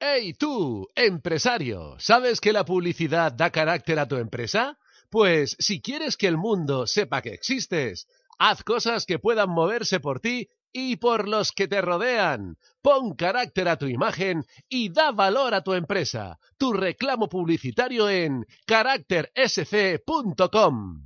¡Hey tú, empresario! ¿Sabes que la publicidad da carácter a tu empresa? Pues si quieres que el mundo sepa que existes, haz cosas que puedan moverse por ti y por los que te rodean. Pon carácter a tu imagen y da valor a tu empresa. Tu reclamo publicitario en caráctersc.com.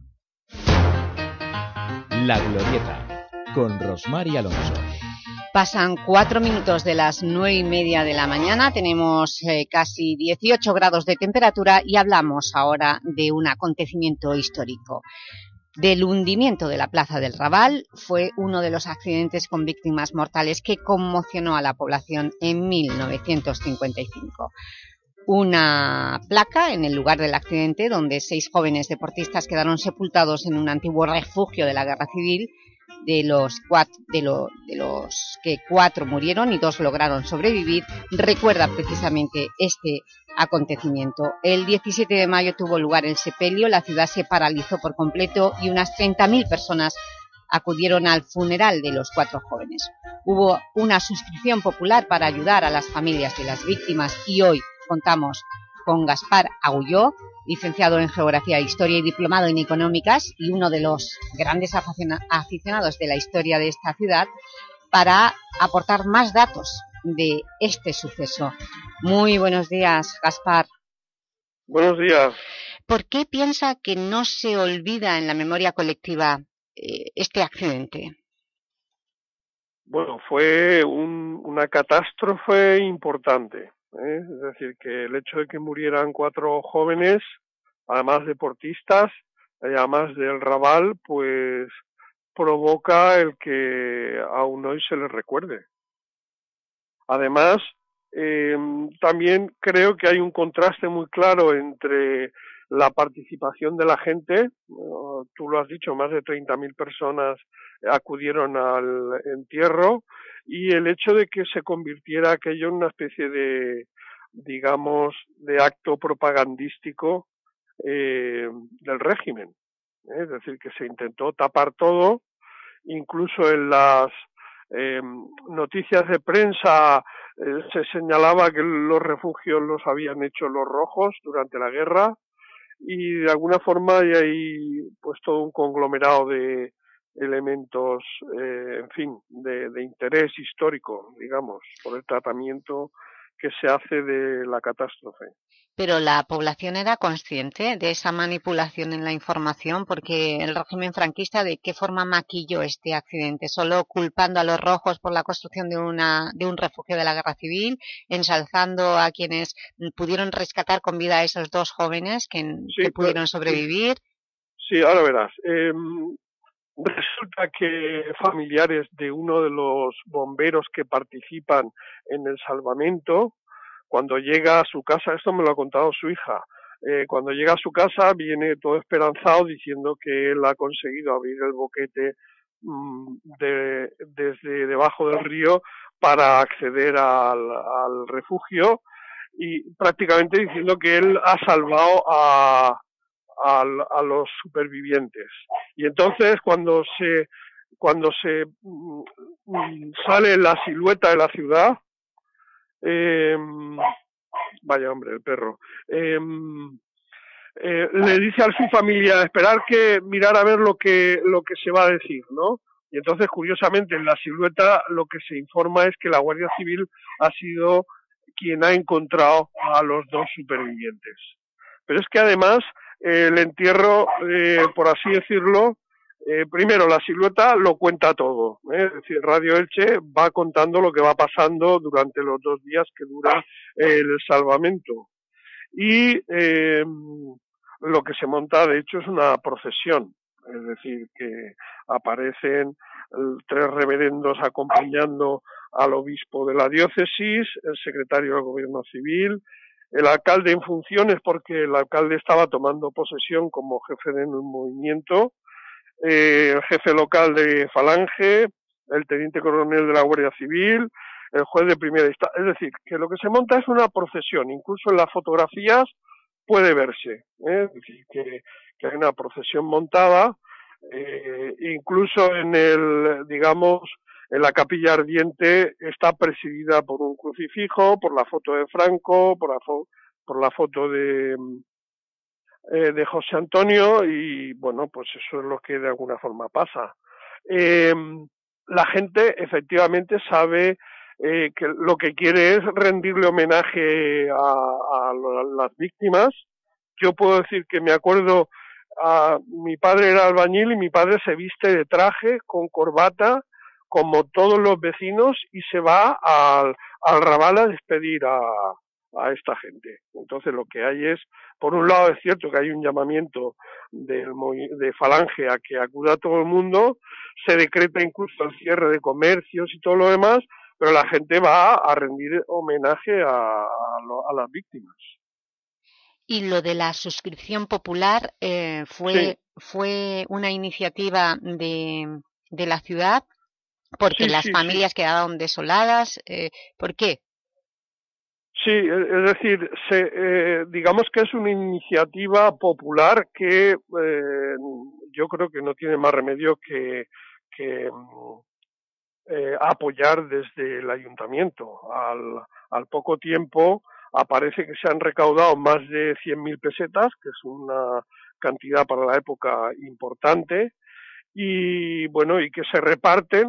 La Glorieta, con Rosmar y Alonso. Pasan 4 minutos de las 9:30 de la mañana, tenemos casi 18 grados de temperatura y hablamos ahora de un acontecimiento histórico. Del hundimiento de la Plaza del Raval. Fue uno de los accidentes con víctimas mortales que conmocionó a la población en 1955. Una placa en el lugar del accidente donde 6 jóvenes deportistas quedaron sepultados en un antiguo refugio de la Guerra Civil. De los que 4 murieron y 2 lograron sobrevivir, recuerda precisamente este acontecimiento. El 17 de mayo tuvo lugar el sepelio, la ciudad se paralizó por completo y unas 30.000 personas acudieron al funeral de los 4 jóvenes. Hubo una suscripción popular para ayudar a las familias de las víctimas y hoy contamos con Gaspar Agulló, licenciado en Geografía, Historia y diplomado en Económicas y uno de los grandes aficionados de la historia de esta ciudad, para aportar más datos de este suceso. Muy buenos días, Gaspar. Buenos días. ¿Por qué piensa que no se olvida en la memoria colectiva este accidente? Bueno, fue una catástrofe importante. Es decir, que el hecho de que murieran 4 jóvenes, además deportistas, además del Raval, pues provoca el que aún hoy se les recuerde. Además, también creo que hay un contraste muy claro entre la participación de la gente. Tú lo has dicho, más de 30.000 personas acudieron al entierro, y el hecho de que se convirtiera aquello en una especie de, digamos, de acto propagandístico del régimen. Es decir, que se intentó tapar todo, incluso en las noticias de prensa se señalaba que los refugios los habían hecho los rojos durante la guerra, y de alguna forma hay ahí pues todo un conglomerado de elementos, en fin, de interés histórico, digamos, por el tratamiento que se hace de la catástrofe. Pero la población era consciente de esa manipulación en la información, porque el régimen franquista, ¿de qué forma maquilló este accidente? ¿Solo culpando a los rojos por la construcción de un refugio de la Guerra Civil, ensalzando a quienes pudieron rescatar con vida a esos 2 jóvenes que pudieron sobrevivir? Sí, ahora verás. Resulta que familiares de uno de los bomberos que participan en el salvamento, cuando llega a su casa, esto me lo ha contado su hija, cuando llega a su casa viene todo esperanzado diciendo que él ha conseguido abrir el boquete desde debajo del río para acceder al refugio, y prácticamente diciendo que él ha salvado a los supervivientes. Y entonces cuando se sale la silueta de la ciudad, vaya hombre, el perro, le dice a su familia esperar que mirar a ver lo que se va a decir, ¿no? Y entonces, curiosamente, en la silueta lo que se informa es que la Guardia Civil ha sido quien ha encontrado a los 2 supervivientes. Pero es que además el entierro, por así decirlo, primero la silueta lo cuenta todo, es decir, Radio Elche va contando lo que va pasando durante los 2 días que dura el salvamento, y lo que se monta de hecho es una procesión, es decir, que aparecen 3 reverendos acompañando al obispo de la diócesis, el secretario del gobierno civil, el alcalde en funciones, porque el alcalde estaba tomando posesión como jefe de un movimiento, el jefe local de Falange, el teniente coronel de la Guardia Civil, el juez de primera instancia. Es decir, que lo que se monta es una procesión, incluso en las fotografías puede verse, es decir, que hay una procesión montada, incluso en el, digamos, la capilla ardiente está presidida por un crucifijo, por la foto de Franco, por la foto de José Antonio, y bueno, pues eso es lo que de alguna forma pasa. La gente efectivamente sabe que lo que quiere es rendirle homenaje a las víctimas. Yo puedo decir que me acuerdo, mi padre era albañil y mi padre se viste de traje, con corbata, como todos los vecinos, y se va al Raval a despedir a esta gente. Entonces lo que hay es, por un lado es cierto que hay un llamamiento de Falange a que acuda todo el mundo, se decreta incluso el cierre de comercios y todo lo demás, pero la gente va a rendir homenaje a las víctimas. Y lo de la suscripción popular fue una iniciativa de la ciudad, porque las familias quedaron desoladas. ¿Por qué? Sí, es decir, digamos que es una iniciativa popular que yo creo que no tiene más remedio que apoyar desde el ayuntamiento. Al poco tiempo aparece que se han recaudado más de 100.000 pesetas, que es una cantidad para la época importante, y bueno, y que se reparten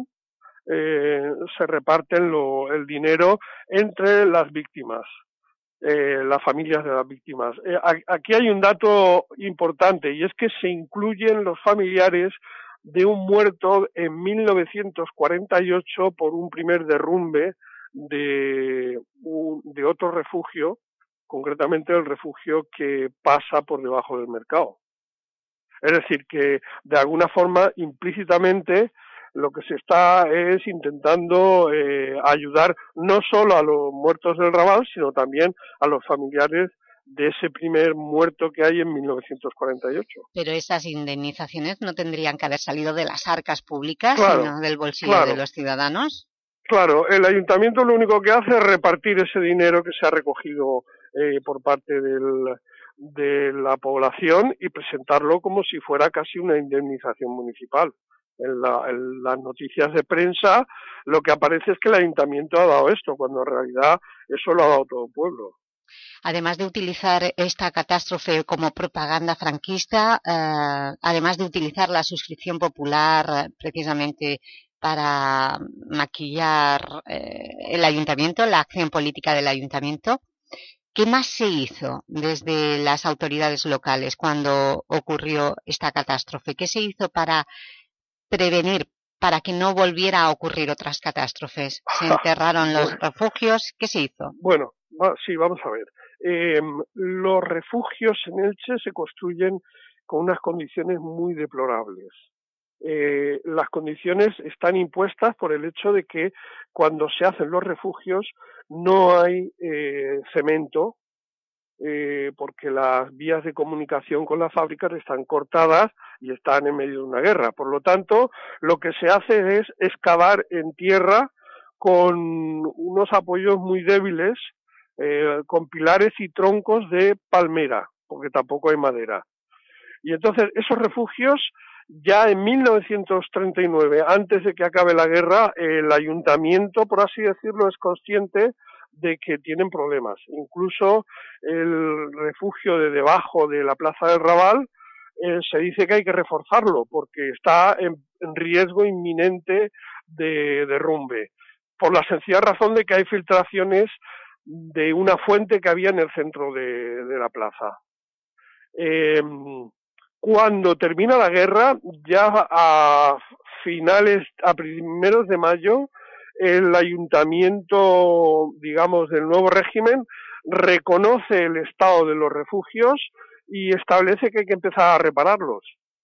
el dinero entre las víctimas, las familias de las víctimas. Aquí hay un dato importante, y es que se incluyen los familiares de un muerto en 1948 por un primer derrumbe de otro refugio, concretamente el refugio que pasa por debajo del mercado. Es decir, que de alguna forma, implícitamente, lo que se está es intentando ayudar no solo a los muertos del Raval, sino también a los familiares de ese primer muerto que hay en 1948. Pero esas indemnizaciones no tendrían que haber salido de las arcas públicas, sino del bolsillo de los ciudadanos. Claro, el ayuntamiento lo único que hace es repartir ese dinero que se ha recogido por parte de la población y presentarlo como si fuera casi una indemnización municipal. En las noticias de prensa lo que aparece es que el ayuntamiento ha dado esto, cuando en realidad eso lo ha dado todo el pueblo. Además de utilizar esta catástrofe como propaganda franquista, además de utilizar la suscripción popular precisamente para maquillar el ayuntamiento, la acción política del ayuntamiento, ¿qué más se hizo desde las autoridades locales cuando ocurrió esta catástrofe? ¿Qué se hizo para prevenir, para que no volviera a ocurrir otras catástrofes? ¿Se enterraron los refugios? ¿Qué se hizo? Bueno, sí, vamos a ver. Los refugios en Elche se construyen con unas condiciones muy deplorables. Las condiciones están impuestas por el hecho de que cuando se hacen los refugios no hay cemento, porque las vías de comunicación con las fábricas están cortadas y están en medio de una guerra. Por lo tanto, lo que se hace es excavar en tierra con unos apoyos muy débiles, con pilares y troncos de palmera, porque tampoco hay madera. Y entonces esos refugios, ya en 1939, antes de que acabe la guerra, el ayuntamiento, por así decirlo, es consciente de que tienen problemas. Incluso el refugio de debajo de la Plaza del Raval se dice que hay que reforzarlo porque está en riesgo inminente de derrumbe, por la sencilla razón de que hay filtraciones de una fuente que había en el centro de la plaza. Cuando termina la guerra, ya a primeros de mayo, el ayuntamiento, digamos, del nuevo régimen reconoce el estado de los refugios y establece que hay que empezar a repararlos.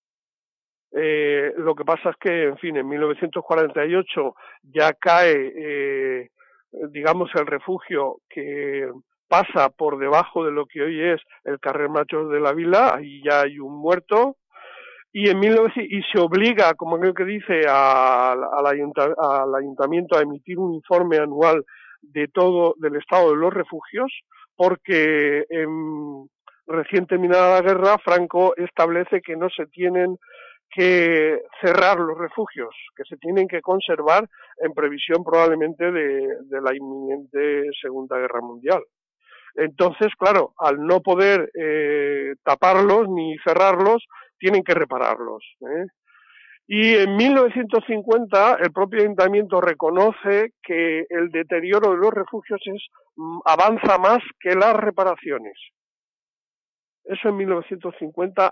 Lo que pasa es que, en fin, en 1948 ya cae, digamos, el refugio que pasa por debajo de lo que hoy es el Carrer Machos de la Vila, ahí ya hay un muerto, y se obliga, como creo que dice, al ayuntamiento a emitir un informe anual de todo, del estado de los refugios, porque recién terminada la guerra, Franco establece que no se tienen que cerrar los refugios, que se tienen que conservar en previsión probablemente de la inminente Segunda Guerra Mundial. Entonces, claro, al no poder taparlos ni cerrarlos, tienen que repararlos. Y en 1950 el propio ayuntamiento reconoce que el deterioro de los refugios avanza más que las reparaciones. Eso en 1950,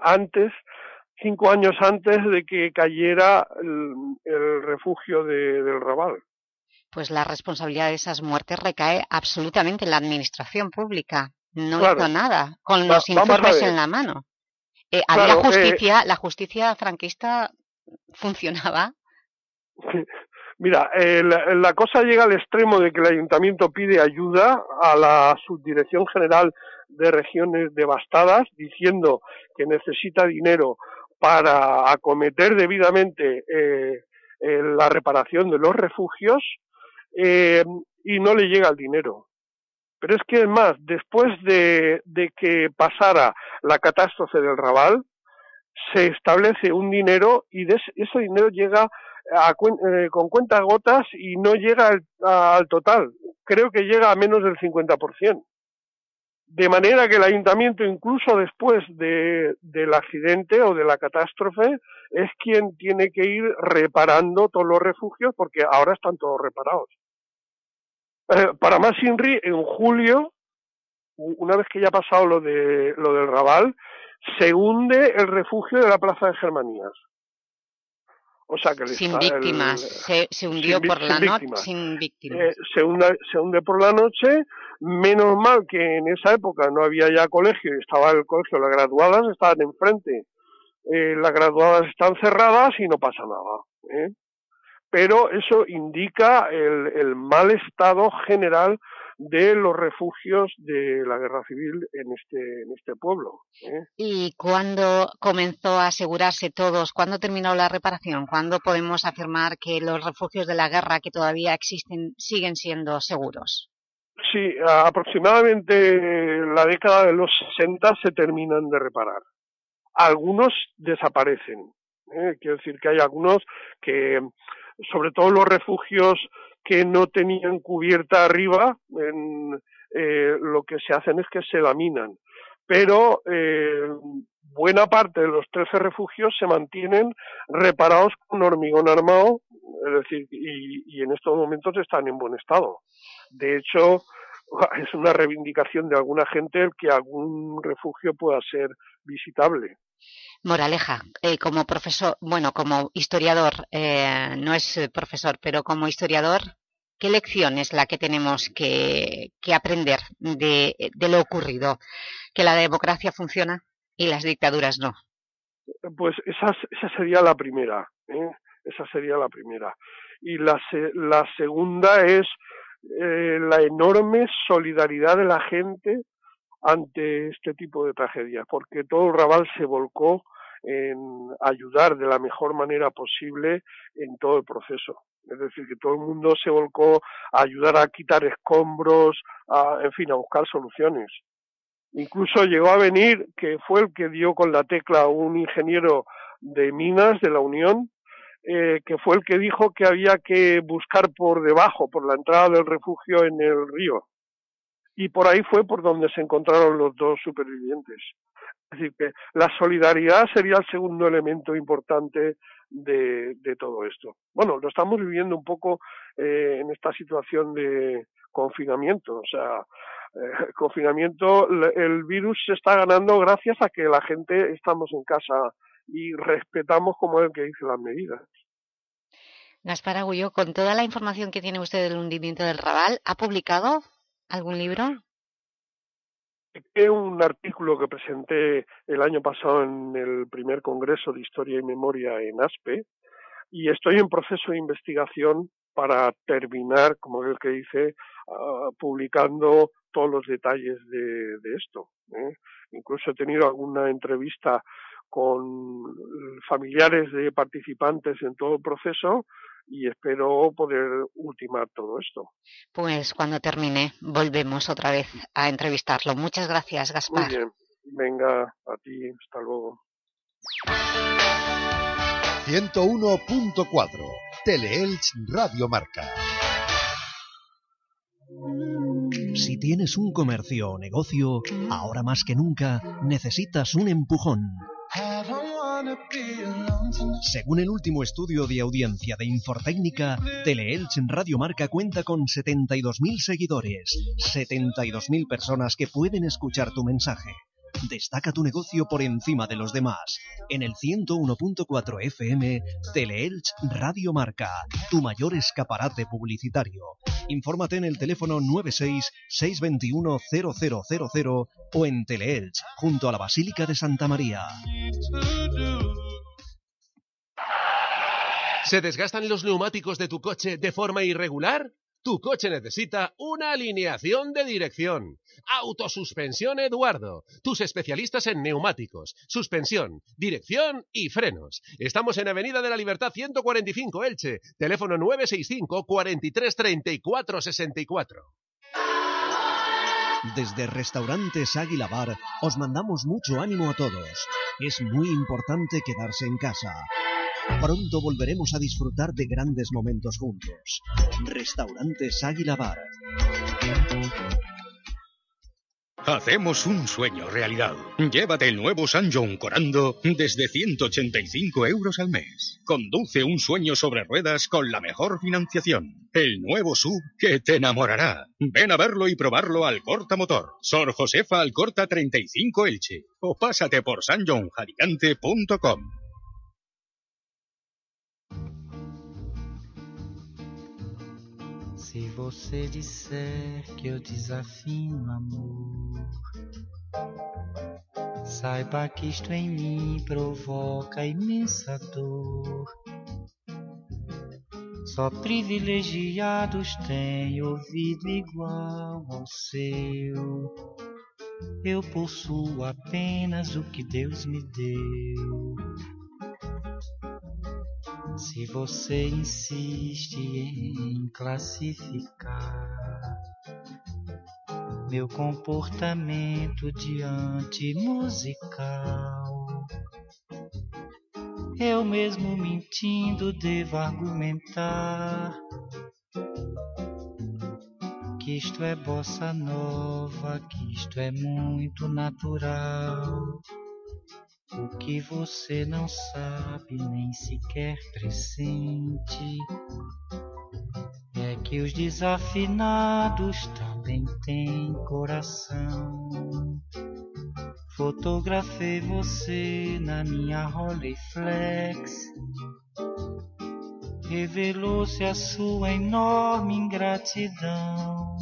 5 años antes de que cayera el refugio del Raval. Pues la responsabilidad de esas muertes recae absolutamente en la administración pública. No hizo nada, con los informes en la mano. Había justicia, la justicia franquista funcionaba. Mira, la cosa llega al extremo de que el ayuntamiento pide ayuda a la Subdirección General de Regiones Devastadas, diciendo que necesita dinero para acometer debidamente la reparación de los refugios, y no le llega el dinero. Pero es que es más, después de que pasara la catástrofe del Raval, se establece un dinero y ese dinero llega con cuentagotas y no llega al total. Creo que llega a menos del 50%. De manera que el ayuntamiento, incluso después del accidente o de la catástrofe, es quien tiene que ir reparando todos los refugios, porque ahora están todos reparados. Para más Inri, en julio, una vez que ya ha pasado lo del Raval, se hunde el refugio de la Plaza de Germanías. O sea que sin víctimas, se hundió por la noche sin víctimas. Se hunde por la noche. Menos mal que en esa época no había ya colegio, estaba el colegio, las graduadas estaban enfrente. Las graduadas están cerradas y no pasa nada. Pero eso indica el mal estado general de los refugios de la guerra civil en este pueblo. ¿Y cuándo comenzó a asegurarse todos? ¿Cuándo terminó la reparación? ¿Cuándo podemos afirmar que los refugios de la guerra que todavía existen siguen siendo seguros? Sí, aproximadamente la década de los 60 se terminan de reparar. Algunos desaparecen. Quiero decir que hay algunos que, sobre todo los refugios que no tenían cubierta arriba, lo que se hacen es que se laminan. Pero buena parte de los 13 refugios se mantienen reparados con hormigón armado, es decir, y en estos momentos están en buen estado. De hecho, es una reivindicación de alguna gente el que algún refugio pueda ser visitable. Moraleja, como profesor, bueno, como historiador, no es profesor, pero como historiador, ¿qué lección es la que tenemos que aprender de lo ocurrido? ¿Que la democracia funciona y las dictaduras no? Pues esa sería la primera, esa sería la primera. Y la segunda es la enorme solidaridad de la gente ante este tipo de tragedias, porque todo el Raval se volcó en ayudar de la mejor manera posible en todo el proceso. Es decir, que todo el mundo se volcó a ayudar a quitar escombros, en fin, a buscar soluciones. Incluso llegó a venir, que fue el que dio con la tecla un ingeniero de minas de la Unión, que fue el que dijo que había que buscar por debajo, por la entrada del refugio en el río. Y por ahí fue por donde se encontraron los 2 supervivientes. Es decir, que la solidaridad sería el segundo elemento importante de todo esto. Bueno, lo estamos viviendo un poco en esta situación de confinamiento. O sea, confinamiento, el virus se está ganando gracias a que la gente estamos en casa y respetamos como el que dice las medidas. Gaspar Agulló, con toda la información que tiene usted del hundimiento del Raval, ¿ha publicado algún libro? Un artículo que presenté el año pasado en el primer Congreso de Historia y Memoria en ASPE, y estoy en proceso de investigación para terminar, como el que dice, publicando todos los detalles de esto. Incluso he tenido alguna entrevista con familiares de participantes en todo el proceso y espero poder ultimar todo esto. Pues cuando termine volvemos otra vez a entrevistarlo. Muchas gracias, Gaspar. Muy bien, venga, a ti, hasta luego. 101.4 Teleelch Radio Marca. Si tienes un comercio o negocio, ahora más que nunca necesitas un empujón. Según el último estudio de audiencia de Infortécnica, Teleelch Radio Marca cuenta con 72.000 seguidores, 72.000 personas que pueden escuchar tu mensaje. Destaca tu negocio por encima de los demás. En el 101.4 FM, Teleelch Radio Marca, tu mayor escaparate publicitario. Infórmate en el teléfono 96-621-0000 o en Teleelch, junto a la Basílica de Santa María. ¿Se desgastan los neumáticos de tu coche de forma irregular? Tu coche necesita una alineación de dirección. Autosuspensión Eduardo. Tus especialistas en neumáticos, suspensión, dirección y frenos. Estamos en Avenida de la Libertad 145 Elche. Teléfono 965 43 34 64. Desde Restaurantes Águila Bar os mandamos mucho ánimo a todos. Es muy importante quedarse en casa. Pronto volveremos a disfrutar de grandes momentos juntos. Restaurantes Águila Bar. Hacemos un sueño realidad. Llévate el nuevo Sanyon Corando desde 185 euros al mes. Conduce un sueño sobre ruedas con la mejor financiación. El nuevo SUV que te enamorará. Ven a verlo y probarlo al Corta Motor. Sor Josefa Alcorta 35 Elche. O pásate por sanyonjaricante.com. Se você disser que eu desafino amor, saiba que isto em mim provoca imensa dor. Só privilegiados têm ouvido igual ao seu. Eu possuo apenas o que Deus me deu. Se você insiste em classificar meu comportamento diante musical, eu mesmo mentindo devo argumentar que isto é bossa nova, que isto é muito natural. O que você não sabe, nem sequer pressente, é que os desafinados também têm coração. Fotografei você na minha Rolleiflex, revelou-se a sua enorme ingratidão.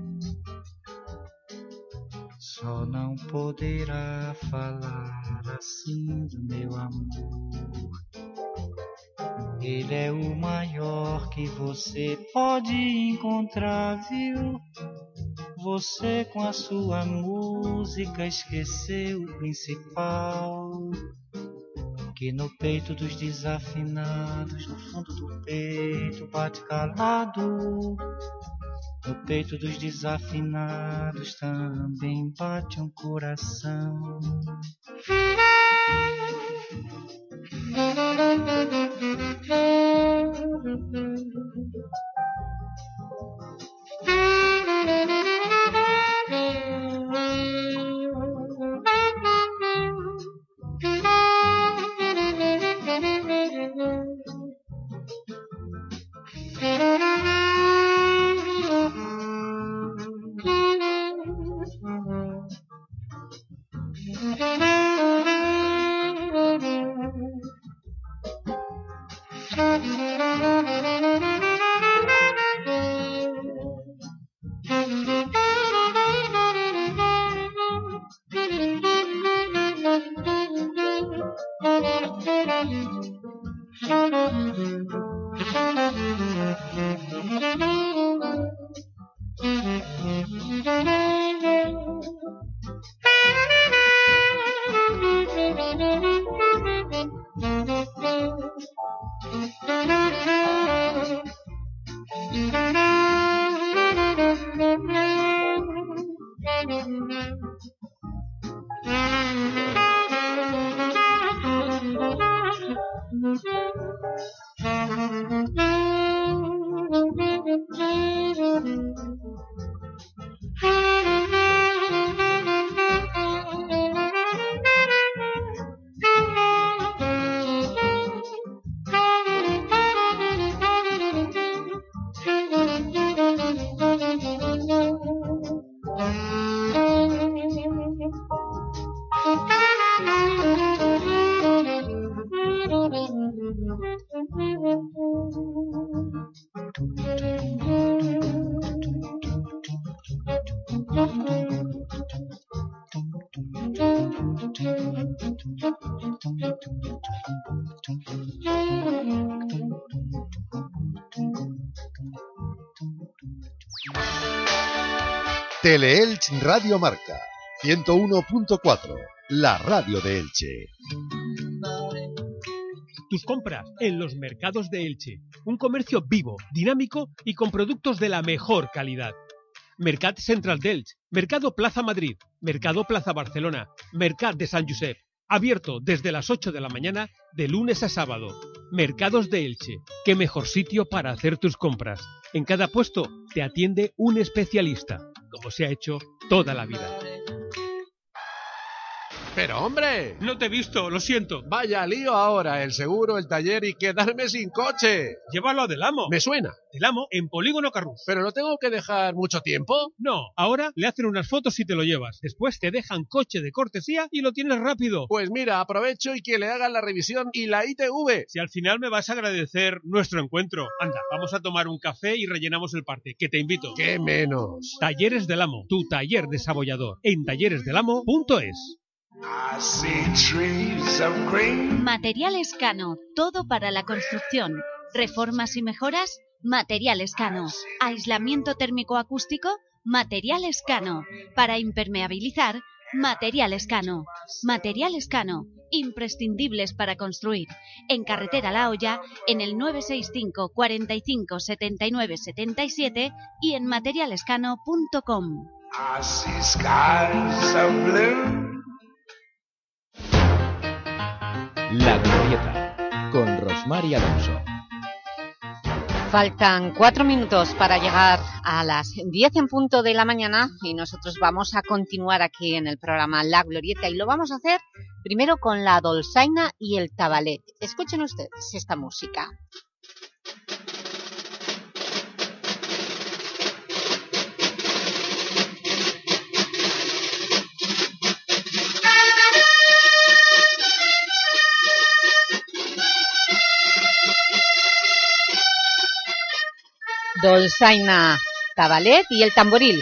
Só não poderá falar assim do meu amor. Ele é o maior que você pode encontrar, viu? Você com a sua música esqueceu o principal, que no peito dos desafinados, no fundo do peito bate calado. No peito dos desafinados também bate um coração. Teleelch Radio Marca 101.4, la radio de Elche. Tus compras en los mercados de Elche. Un comercio vivo, dinámico y con productos de la mejor calidad. Mercat Central d'Elche, Mercado Plaza Madrid, Mercado Plaza Barcelona, Mercat de Sant Josep. Abierto desde las 8 de la mañana de lunes a sábado. Mercados de Elche. Qué mejor sitio para hacer tus compras. En cada puesto te atiende un especialista, como se ha hecho toda la vida. ¡Pero hombre! No te he visto, lo siento. Vaya lío ahora, el seguro, el taller y quedarme sin coche. Llévalo a Del Amo. Me suena. Del Amo en Polígono Carrús. ¿Pero no tengo que dejar mucho tiempo? No, ahora le hacen unas fotos y te lo llevas. Después te dejan coche de cortesía y lo tienes rápido. Pues mira, aprovecho y que le hagan la revisión y la ITV. Si al final me vas a agradecer nuestro encuentro. Anda, vamos a tomar un café y rellenamos el parte, que te invito. ¡Qué menos! Talleres Del Amo, tu taller desabollador. En talleresdelamo.es. Materiales Cano, todo para la construcción. Reformas y mejoras, Materiales Cano. Aislamiento térmico acústico, Materiales Cano. Para impermeabilizar, Materiales Cano. Materiales Cano, imprescindibles para construir. En Carretera La Hoya, en el 965 45 79 77 y en materialescano.com. La Glorieta, con Rosmar y Alonso. Faltan 4 minutos para llegar a las 10 en punto de la mañana y nosotros vamos a continuar aquí en el programa La Glorieta y lo vamos a hacer primero con la dolçaina y el tabalet. Escuchen ustedes esta música. Dolçaina, tabalet y el tamboril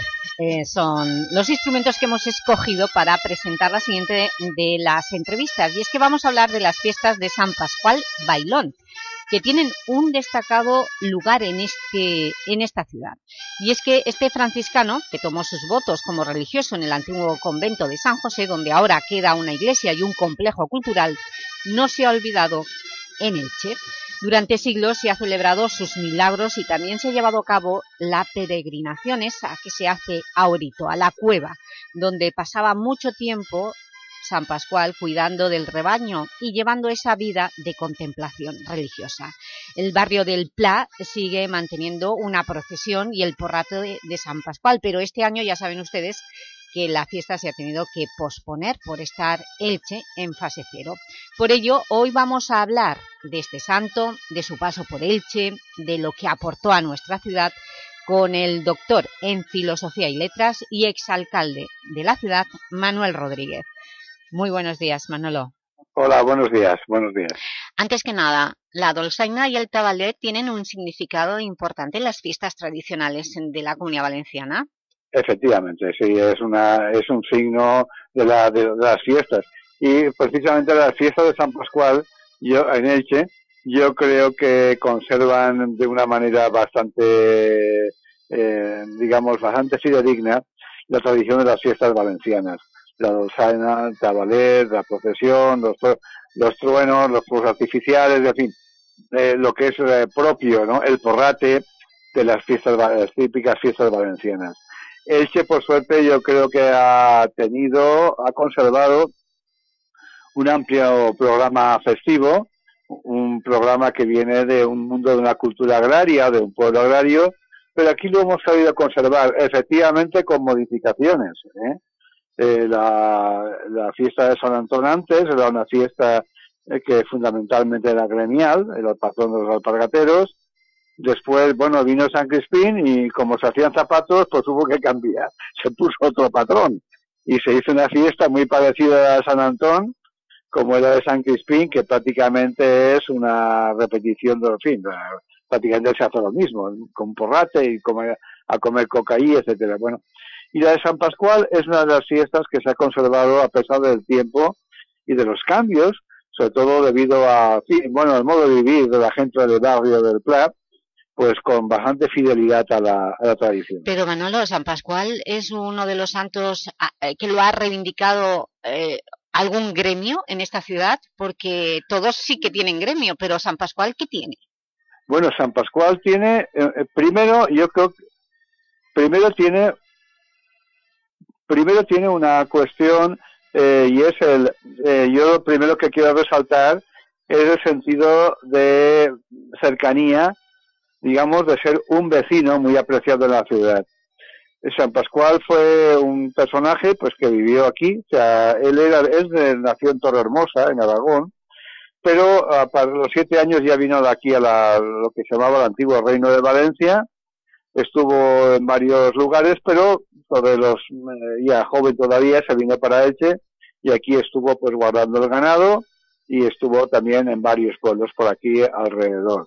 son los instrumentos que hemos escogido para presentar la siguiente de las entrevistas. Y es que vamos a hablar de las fiestas de San Pascual Bailón, que tienen un destacado lugar en esta ciudad. Y es que este franciscano, que tomó sus votos como religioso en el antiguo convento de San José, donde ahora queda una iglesia y un complejo cultural, no se ha olvidado en Elche. Durante siglos se ha celebrado sus milagros y también se ha llevado a cabo la peregrinación esa que se hace a Orito, a la cueva, donde pasaba mucho tiempo San Pascual cuidando del rebaño y llevando esa vida de contemplación religiosa. El barrio del Pla sigue manteniendo una procesión y el porrato de San Pascual, pero este año ya saben ustedes que la fiesta se ha tenido que posponer por estar Elche en fase 0. Por ello, hoy vamos a hablar de este santo, de su paso por Elche, de lo que aportó a nuestra ciudad, con el doctor en Filosofía y Letras y exalcalde de la ciudad, Manuel Rodríguez. Muy buenos días, Manolo. Hola, buenos días, buenos días. Antes que nada, la dolçaina y el tabalet tienen un significado importante en las fiestas tradicionales de la Comunidad Valenciana. Efectivamente, sí, es un signo de las fiestas. Y precisamente las fiestas de San Pascual, en Elche, yo creo que conservan de una manera bastante, bastante fidedigna la tradición de las fiestas valencianas. La dolçaina, el tabalet, la procesión, los truenos, los fuegos artificiales, en fin, lo que es propio, ¿no? El porrate de las típicas fiestas valencianas. Elche, por suerte, yo creo que ha conservado un amplio programa festivo, un programa que viene de un mundo de una cultura agraria, de un pueblo agrario, pero aquí lo hemos sabido conservar, efectivamente con modificaciones. La fiesta de San Antón antes era una fiesta que fundamentalmente era gremial, era el patrón de los alpargateros. Después, vino San Crispín y como se hacían zapatos, pues hubo que cambiar. Se puso otro patrón y se hizo una fiesta muy parecida a San Antón, como era de San Crispín, que prácticamente es una repetición de prácticamente se hace lo mismo, con porrate y a comer cocaí, etcétera. Y la de San Pascual es una de las fiestas que se ha conservado a pesar del tiempo y de los cambios, sobre todo debido al modo de vivir de la gente del barrio del Pla, pues con bastante fidelidad a la tradición. Pero Manolo, San Pascual es uno de los santos que lo ha reivindicado algún gremio en esta ciudad, porque todos sí que tienen gremio, pero San Pascual, ¿qué tiene? Bueno, San Pascual tiene, primero tiene una cuestión, y es yo lo primero que quiero resaltar es el sentido de cercanía, digamos, de ser un vecino muy apreciado en la ciudad. San Pascual fue un personaje pues que vivió aquí, o sea, nació en Torrehermosa, en Aragón, pero para los 7 años ya vino de aquí a lo que se llamaba el antiguo Reino de Valencia, estuvo en varios lugares, pero ya joven todavía se vino para Elche y aquí estuvo pues guardando el ganado y estuvo también en varios pueblos por aquí alrededor.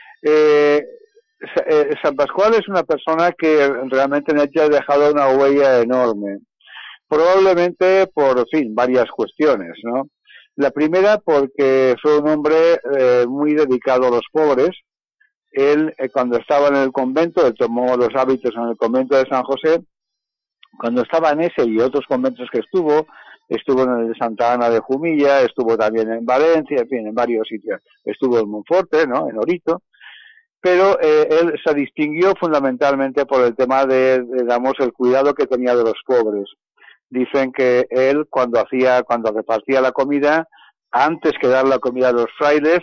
San Pascual es una persona que realmente en Elche ha dejado una huella enorme, probablemente por varias cuestiones, ¿no? La primera porque fue un hombre muy dedicado a los pobres. Él cuando estaba en el convento, él tomó los hábitos en el convento de San José. Cuando estaba en ese y otros conventos que estuvo en el de Santa Ana de Jumilla, estuvo también en Valencia, en fin, en varios sitios. Estuvo en Monforte, ¿no?, en Orito. Pero él se distinguió fundamentalmente por el tema digamos, el cuidado que tenía de los pobres. Dicen que él cuando repartía la comida, antes que dar la comida a los frailes,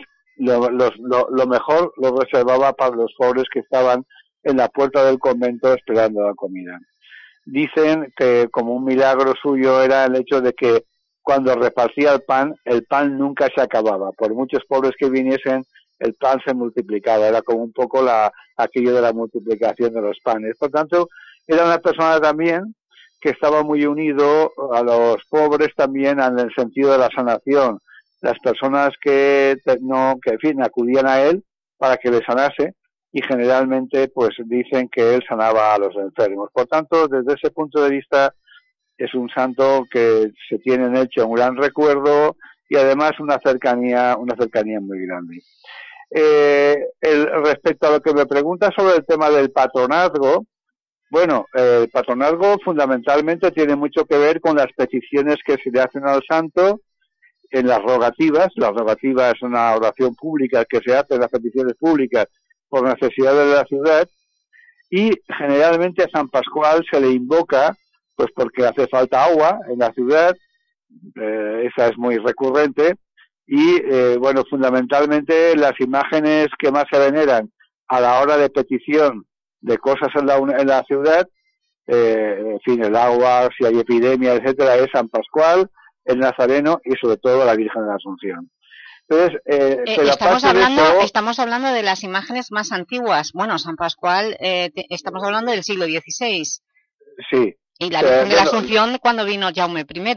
lo mejor lo reservaba para los pobres que estaban en la puerta del convento esperando la comida. Dicen que como un milagro suyo era el hecho de que cuando repartía el pan nunca se acababa. Por muchos pobres que viniesen, el pan se multiplicaba. Era como un poco aquello de la multiplicación de los panes. Por tanto, era una persona también que estaba muy unido a los pobres también en el sentido de la sanación. Las personas que acudían a él para que le sanase, y generalmente pues dicen que él sanaba a los enfermos. Por tanto, desde ese punto de vista, es un santo que se tiene en Elche un gran recuerdo y además una cercanía muy grande. Respecto a lo que me pregunta sobre el tema del patronazgo, bueno, el patronazgo fundamentalmente tiene mucho que ver con las peticiones que se le hacen al santo en las rogativas. La rogativa es una oración pública que se hace en las peticiones públicas por necesidades de la ciudad, y generalmente a San Pascual se le invoca pues porque hace falta agua en la ciudad, esa es muy recurrente, y bueno, fundamentalmente las imágenes que más se veneran a la hora de petición de cosas en la ciudad, en fin, el agua, si hay epidemia, etcétera, es San Pascual, el Nazareno y sobre todo la Virgen de la Asunción. Entonces, estamos hablando de las imágenes más antiguas. Bueno, San Pascual, estamos hablando del siglo XVI. Sí. Y la Virgen de la Asunción cuando vino Jaume I.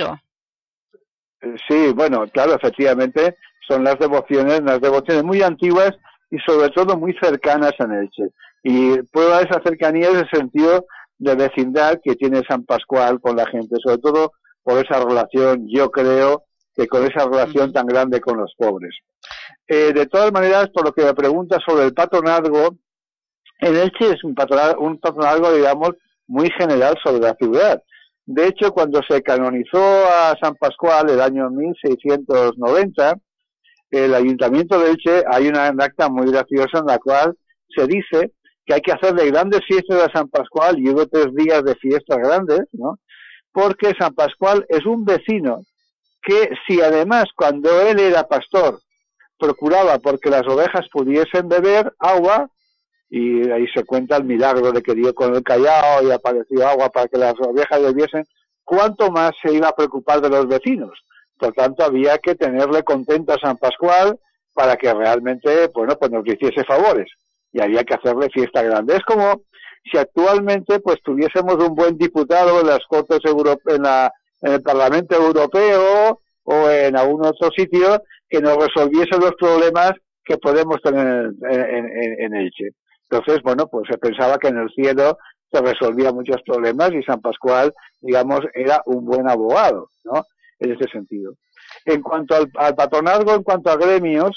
Sí, bueno, claro, efectivamente, son las devociones muy antiguas y sobre todo muy cercanas en Elche. Y prueba esa cercanía es el sentido de vecindad que tiene San Pascual con la gente, sobre todo por esa relación, yo creo, que con esa relación tan grande con los pobres. De todas maneras, por lo que me pregunta sobre el patronazgo, en Elche es un patronazgo, digamos, muy general sobre la ciudad. De hecho, cuando se canonizó a San Pascual el año 1690, el Ayuntamiento de Elche, hay una acta muy graciosa en la cual se dice que hay que hacerle grandes fiestas a San Pascual y hubo 3 días de fiestas grandes, ¿no? Porque San Pascual es un vecino que si además cuando él era pastor procuraba porque las ovejas pudiesen beber agua, y ahí se cuenta el milagro de que dio con el Callao y apareció agua para que las ovejas bebiesen, cuánto más se iba a preocupar de los vecinos. Por tanto, había que tenerle contento a San Pascual para que realmente, bueno, pues nos hiciese favores, y había que hacerle fiesta grande. Es como si actualmente pues tuviésemos un buen diputado en las Cortes en el Parlamento Europeo o en algún otro sitio que nos resolviese los problemas que podemos tener en Elche. Entonces, bueno, pues se pensaba que en el cielo se resolvían muchos problemas y San Pascual, digamos, era un buen abogado, ¿no? En ese sentido. En cuanto al patronazgo, en cuanto a gremios,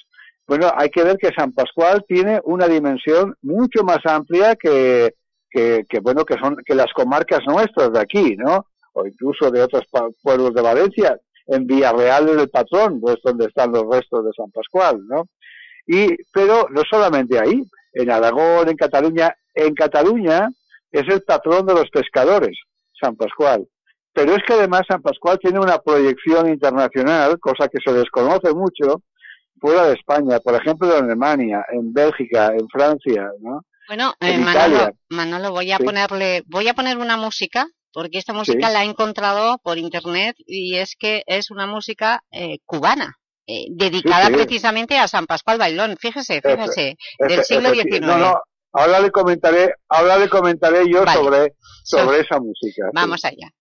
Bueno, hay que ver que San Pascual tiene una dimensión mucho más amplia que las comarcas nuestras de aquí, ¿no? O incluso de otros pueblos de Valencia. En Villarreal es el patrón, pues donde están los restos de San Pascual, ¿no? Pero no solamente ahí, en Aragón, en Cataluña es el patrón de los pescadores, San Pascual. Pero es que además San Pascual tiene una proyección internacional, cosa que se desconoce mucho, fuera de España, por ejemplo en Alemania, en Bélgica, en Francia, ¿no? Bueno, en Italia. Manolo, voy a poner una música, porque esta música la he encontrado por internet y es que es una música cubana, dedicada precisamente a San Pascual Bailón, fíjese, del siglo XIX. No, ahora le comentaré yo sobre esa música. Vamos allá.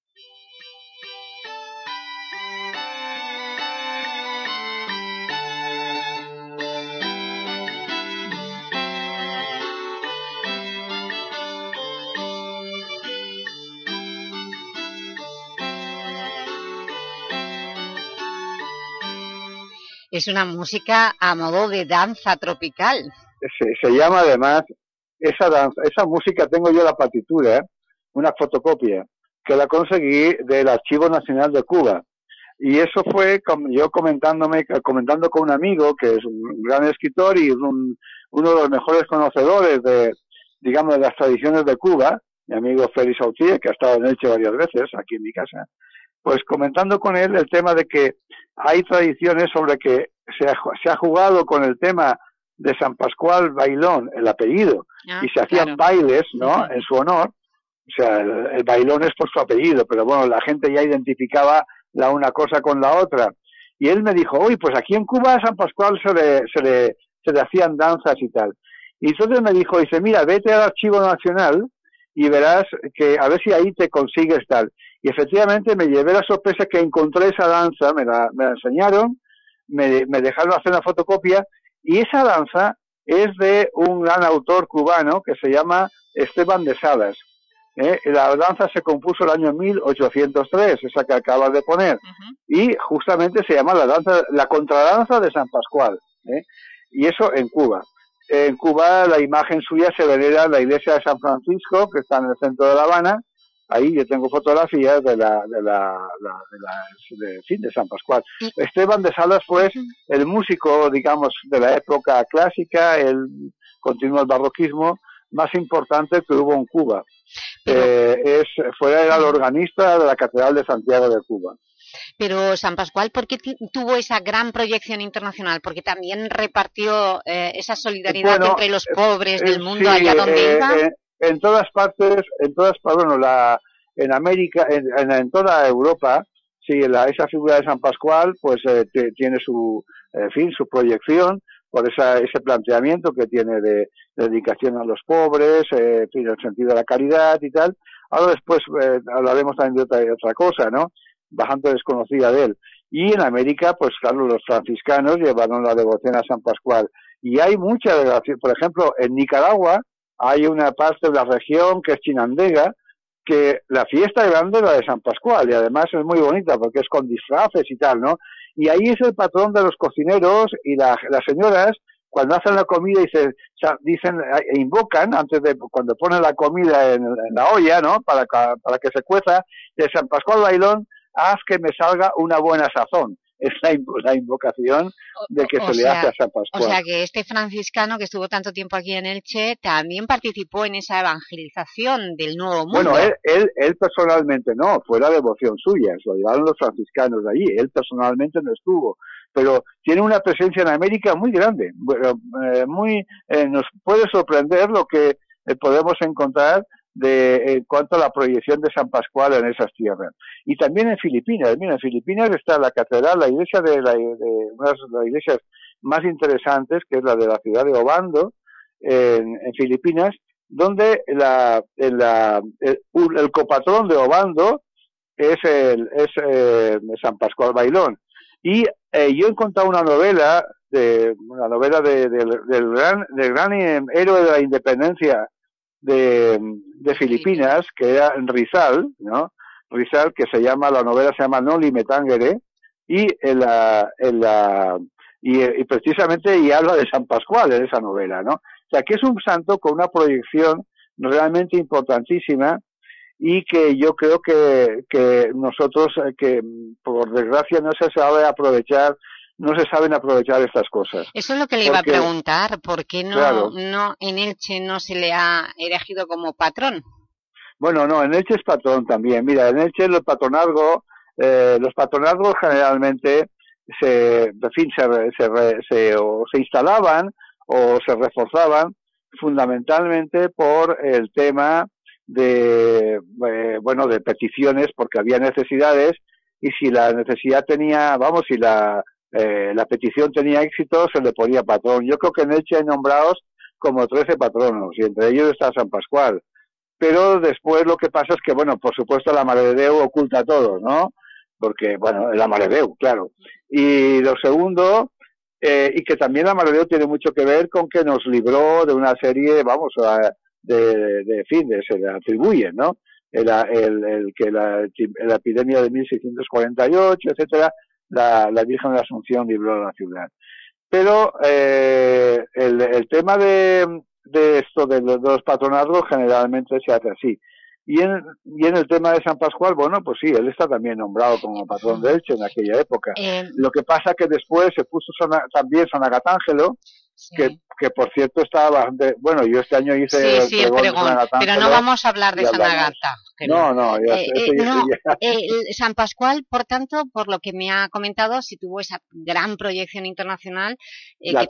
Es una música a modo de danza tropical. Se llama además, esa música, tengo yo la partitura, una fotocopia, que la conseguí del Archivo Nacional de Cuba. Y eso fue yo comentando con un amigo, que es un gran escritor y uno de los mejores conocedores de las tradiciones de Cuba, mi amigo Félix Autier, que ha estado en Elche varias veces, aquí en mi casa. Pues comentando con él el tema de que hay tradiciones sobre que se ha jugado con el tema de San Pascual Bailón, el apellido, y se hacían bailes, ¿no?, en su honor. O sea, el Bailón es por su apellido, pero bueno, la gente ya identificaba la una cosa con la otra. Y él me dijo, uy, pues aquí en Cuba a San Pascual se le hacían danzas y tal. Y entonces me dijo, dice, mira, vete al Archivo Nacional y verás que a ver si ahí te consigues tal. Y efectivamente me llevé la sorpresa que encontré esa danza, me la enseñaron, me dejaron hacer una fotocopia, y esa danza es de un gran autor cubano que se llama Esteban de Salas. La danza se compuso el año 1803, esa que acabas de poner, y justamente se llama la contradanza de San Pascual, y eso en Cuba. En Cuba la imagen suya se venera en la iglesia de San Francisco, que está en el centro de La Habana. Ahí yo tengo fotografías de San Pascual. Esteban de Salas fue el músico, digamos, de la época clásica, él continuó el barroquismo más importante que hubo en Cuba. Era el organista de la Catedral de Santiago de Cuba. Pero San Pascual, ¿por qué tuvo esa gran proyección internacional? Porque también repartió esa solidaridad entre los pobres del mundo allá donde iba. En todas partes, en América, en toda Europa, sí, esa figura de San Pascual, pues tiene su proyección por ese planteamiento que tiene de dedicación a los pobres, el sentido de la caridad y tal. Ahora después hablaremos también de otra cosa, ¿no?, bastante desconocida de él. Y en América, pues claro, los franciscanos llevaron la devoción a San Pascual. Y hay mucha devoción. Por ejemplo, en Nicaragua hay una parte de la región que es Chinandega, que la fiesta grande es la de San Pascual, y además es muy bonita porque es con disfraces y tal, ¿no? Y ahí es el patrón de los cocineros, y las señoras, cuando hacen la comida, invocan, antes de, cuando ponen la comida en la olla, ¿no?, para que se cueza, de San Pascual Bailón, haz que me salga una buena sazón. Es la invocación de que se le hace a San Pascual. O sea que este franciscano que estuvo tanto tiempo aquí en Elche también participó en esa evangelización del Nuevo Mundo. Bueno, él personalmente no, fue la devoción suya, lo llevaron los franciscanos de allí, él personalmente no estuvo, pero tiene una presencia en América muy grande, nos puede sorprender lo que podemos encontrar en cuanto a la proyección de San Pascual en esas tierras. Y también en Filipinas. Mira, en Filipinas está la catedral, la iglesia de una de las iglesias más interesantes, que es la de la ciudad de Obando, en Filipinas, donde el copatrón de Obando es San Pascual Bailón. Y yo he encontrado una novela del gran héroe de la independencia de Filipinas, que era Rizal, ¿no? Rizal, que la novela se llama Noli Me Tangere, y y precisamente y habla de San Pascual en esa novela, ¿no? O sea, que es un santo con una proyección realmente importantísima y que yo creo que nosotros, que por desgracia no se saben aprovechar estas cosas. Eso es lo que le iba a preguntar, ¿por qué no en Elche no se le ha elegido como patrón? Bueno, no, en Elche es patrón también. Mira, en Elche los patronazgos generalmente se instalaban o se reforzaban fundamentalmente por el tema de peticiones, porque había necesidades, y si la necesidad si la petición tenía éxito, se le ponía patrón. Yo creo que en Elche hay nombrados como 13 patronos, y entre ellos está San Pascual. Pero después lo que pasa es que, bueno, por supuesto la Mare de Déu oculta todo, ¿no? Porque, bueno, la Mare de Déu, claro. Y lo segundo, y que también la Mare de Déu tiene mucho que ver con que nos libró de una serie, se le atribuyen, ¿no? La epidemia de 1648, etcétera, la Virgen de la Asunción libró la ciudad. Pero el tema de esto de los patronazgos generalmente se hace así. Y en el tema de San Pascual, bueno, pues sí, él está también nombrado como patrón de Elche en aquella época. Lo que pasa que después se puso también San Agatángelo, sí. que por cierto estaba bastante... Bueno, yo este año hice el pregón, pero no vamos a hablar de San Agata. San Pascual, por tanto, por lo que me ha comentado, si tuvo esa gran proyección internacional, que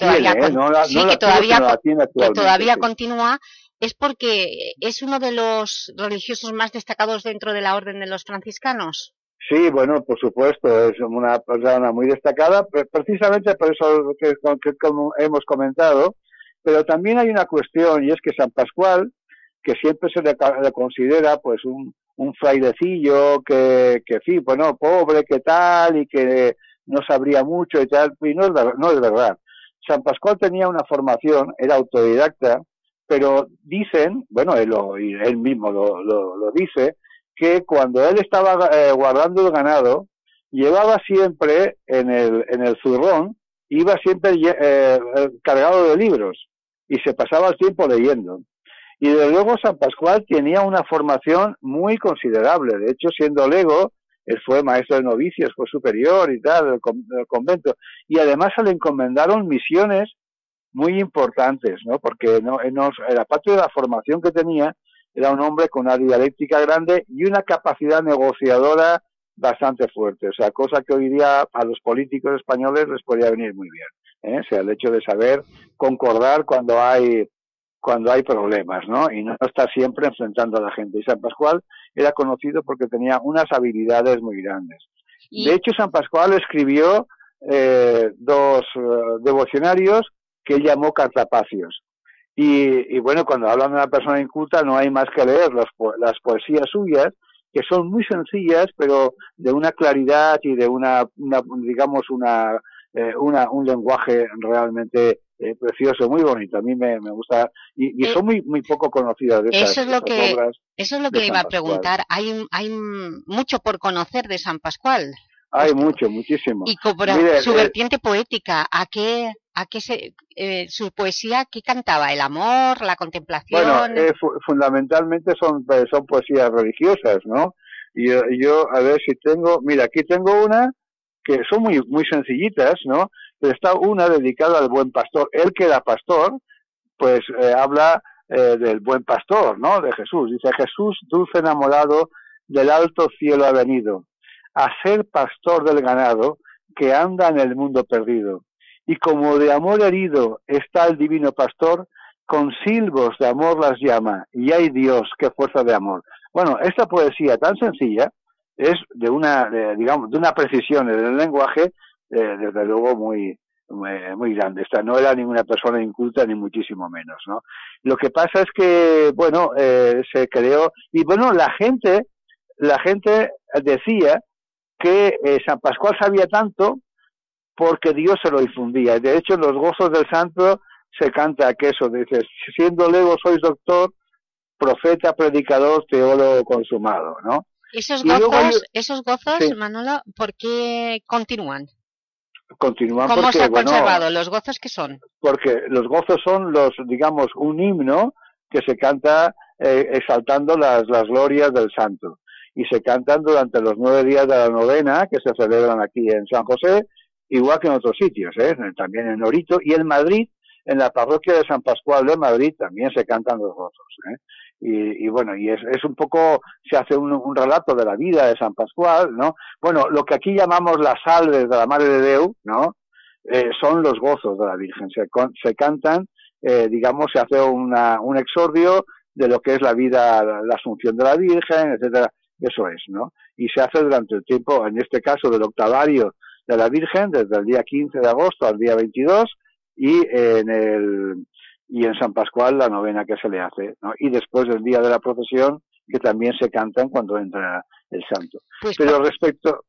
todavía continúa, es porque es uno de los religiosos más destacados dentro de la Orden de los Franciscanos. Sí, bueno, por supuesto, es una persona muy destacada, precisamente por eso que como hemos comentado, pero también hay una cuestión, y es que San Pascual, que siempre se le considera pues un frailecillo que sí, bueno, pobre, que tal, y que no sabría mucho y tal, y no es verdad. San Pascual tenía una formación, era autodidacta, pero dicen, bueno, él mismo lo dice, que cuando él estaba guardando el ganado, llevaba siempre en el zurrón, iba siempre cargado de libros, y se pasaba el tiempo leyendo. Y desde luego San Pascual tenía una formación muy considerable. De hecho, siendo lego, él fue maestro de novicios, fue superior y tal, del convento. Y además se le encomendaron misiones muy importantes, ¿no? Porque la parte de la formación que tenía, era un hombre con una dialéctica grande y una capacidad negociadora bastante fuerte. O sea, cosa que hoy día a los políticos españoles les podría venir muy bien, ¿eh? O sea, el hecho de saber concordar cuando hay problemas, ¿no? Y no estar siempre enfrentando a la gente. Y San Pascual era conocido porque tenía unas habilidades muy grandes. De hecho, San Pascual escribió dos devocionarios que él llamó cartapacios. Y bueno, cuando hablan de una persona inculta no hay más que leer las poesías suyas, que son muy sencillas, pero de una claridad y de un lenguaje realmente precioso, muy bonito. A mí me gusta, y son muy poco conocidas de esas obras. Eso es lo que le iba a preguntar. Hay mucho por conocer de San Pascual. Hay muchísimo. Y su vertiente poética, su poesía, ¿qué cantaba? ¿El amor, la contemplación? Bueno, fundamentalmente son poesías religiosas, ¿no? Y yo, a ver si tengo... Mira, aquí tengo una que son muy sencillitas, ¿no? Pero está una dedicada al buen pastor. Él que era pastor, pues habla del buen pastor, ¿no? De Jesús. Dice, Jesús, dulce enamorado, del alto cielo ha venido a ser pastor del ganado que anda en el mundo perdido. Y como de amor herido está el divino pastor, con silbos de amor las llama, y ¡ay Dios, qué fuerza de amor! Bueno, esta poesía tan sencilla es de una precisión en el lenguaje, desde luego muy grande. Esta no era ninguna persona inculta, ni muchísimo menos, ¿no? Lo que pasa es que, bueno, se creó, y bueno, la gente decía que San Pascual sabía tanto porque Dios se lo infundía. De hecho, en los gozos del santo se canta que eso, dice, siendo lego sois doctor, profeta, predicador, teólogo consumado, ¿no? Esos gozos, sí. Manolo, ¿por qué continúan? Continúan. ¿Cómo porque, se ha conservado? Bueno, ¿Los gozos qué son? Porque los gozos son digamos, un himno que se canta exaltando las glorias del santo. Y se cantan durante los 9 días de la novena, que se celebran aquí en San José, igual que en otros sitios, también en Norito, y en Madrid, en la parroquia de San Pascual de Madrid, también se cantan los gozos. Y bueno, y es un poco, se hace un relato de la vida de San Pascual, ¿no? Bueno, lo que aquí llamamos las salves de la Madre de Déu, ¿no? Son los gozos de la Virgen. Se cantan, digamos, se hace un exordio de lo que es la vida, la Asunción de la Virgen, etcétera. Eso es, ¿no? Y se hace durante el tiempo, en este caso del octavario de la Virgen, desde el día 15 de agosto al día 22, y en San Pascual la novena que se le hace, ¿no? Y después del día de la procesión, que también se cantan cuando entra el santo. Pues, pero respecto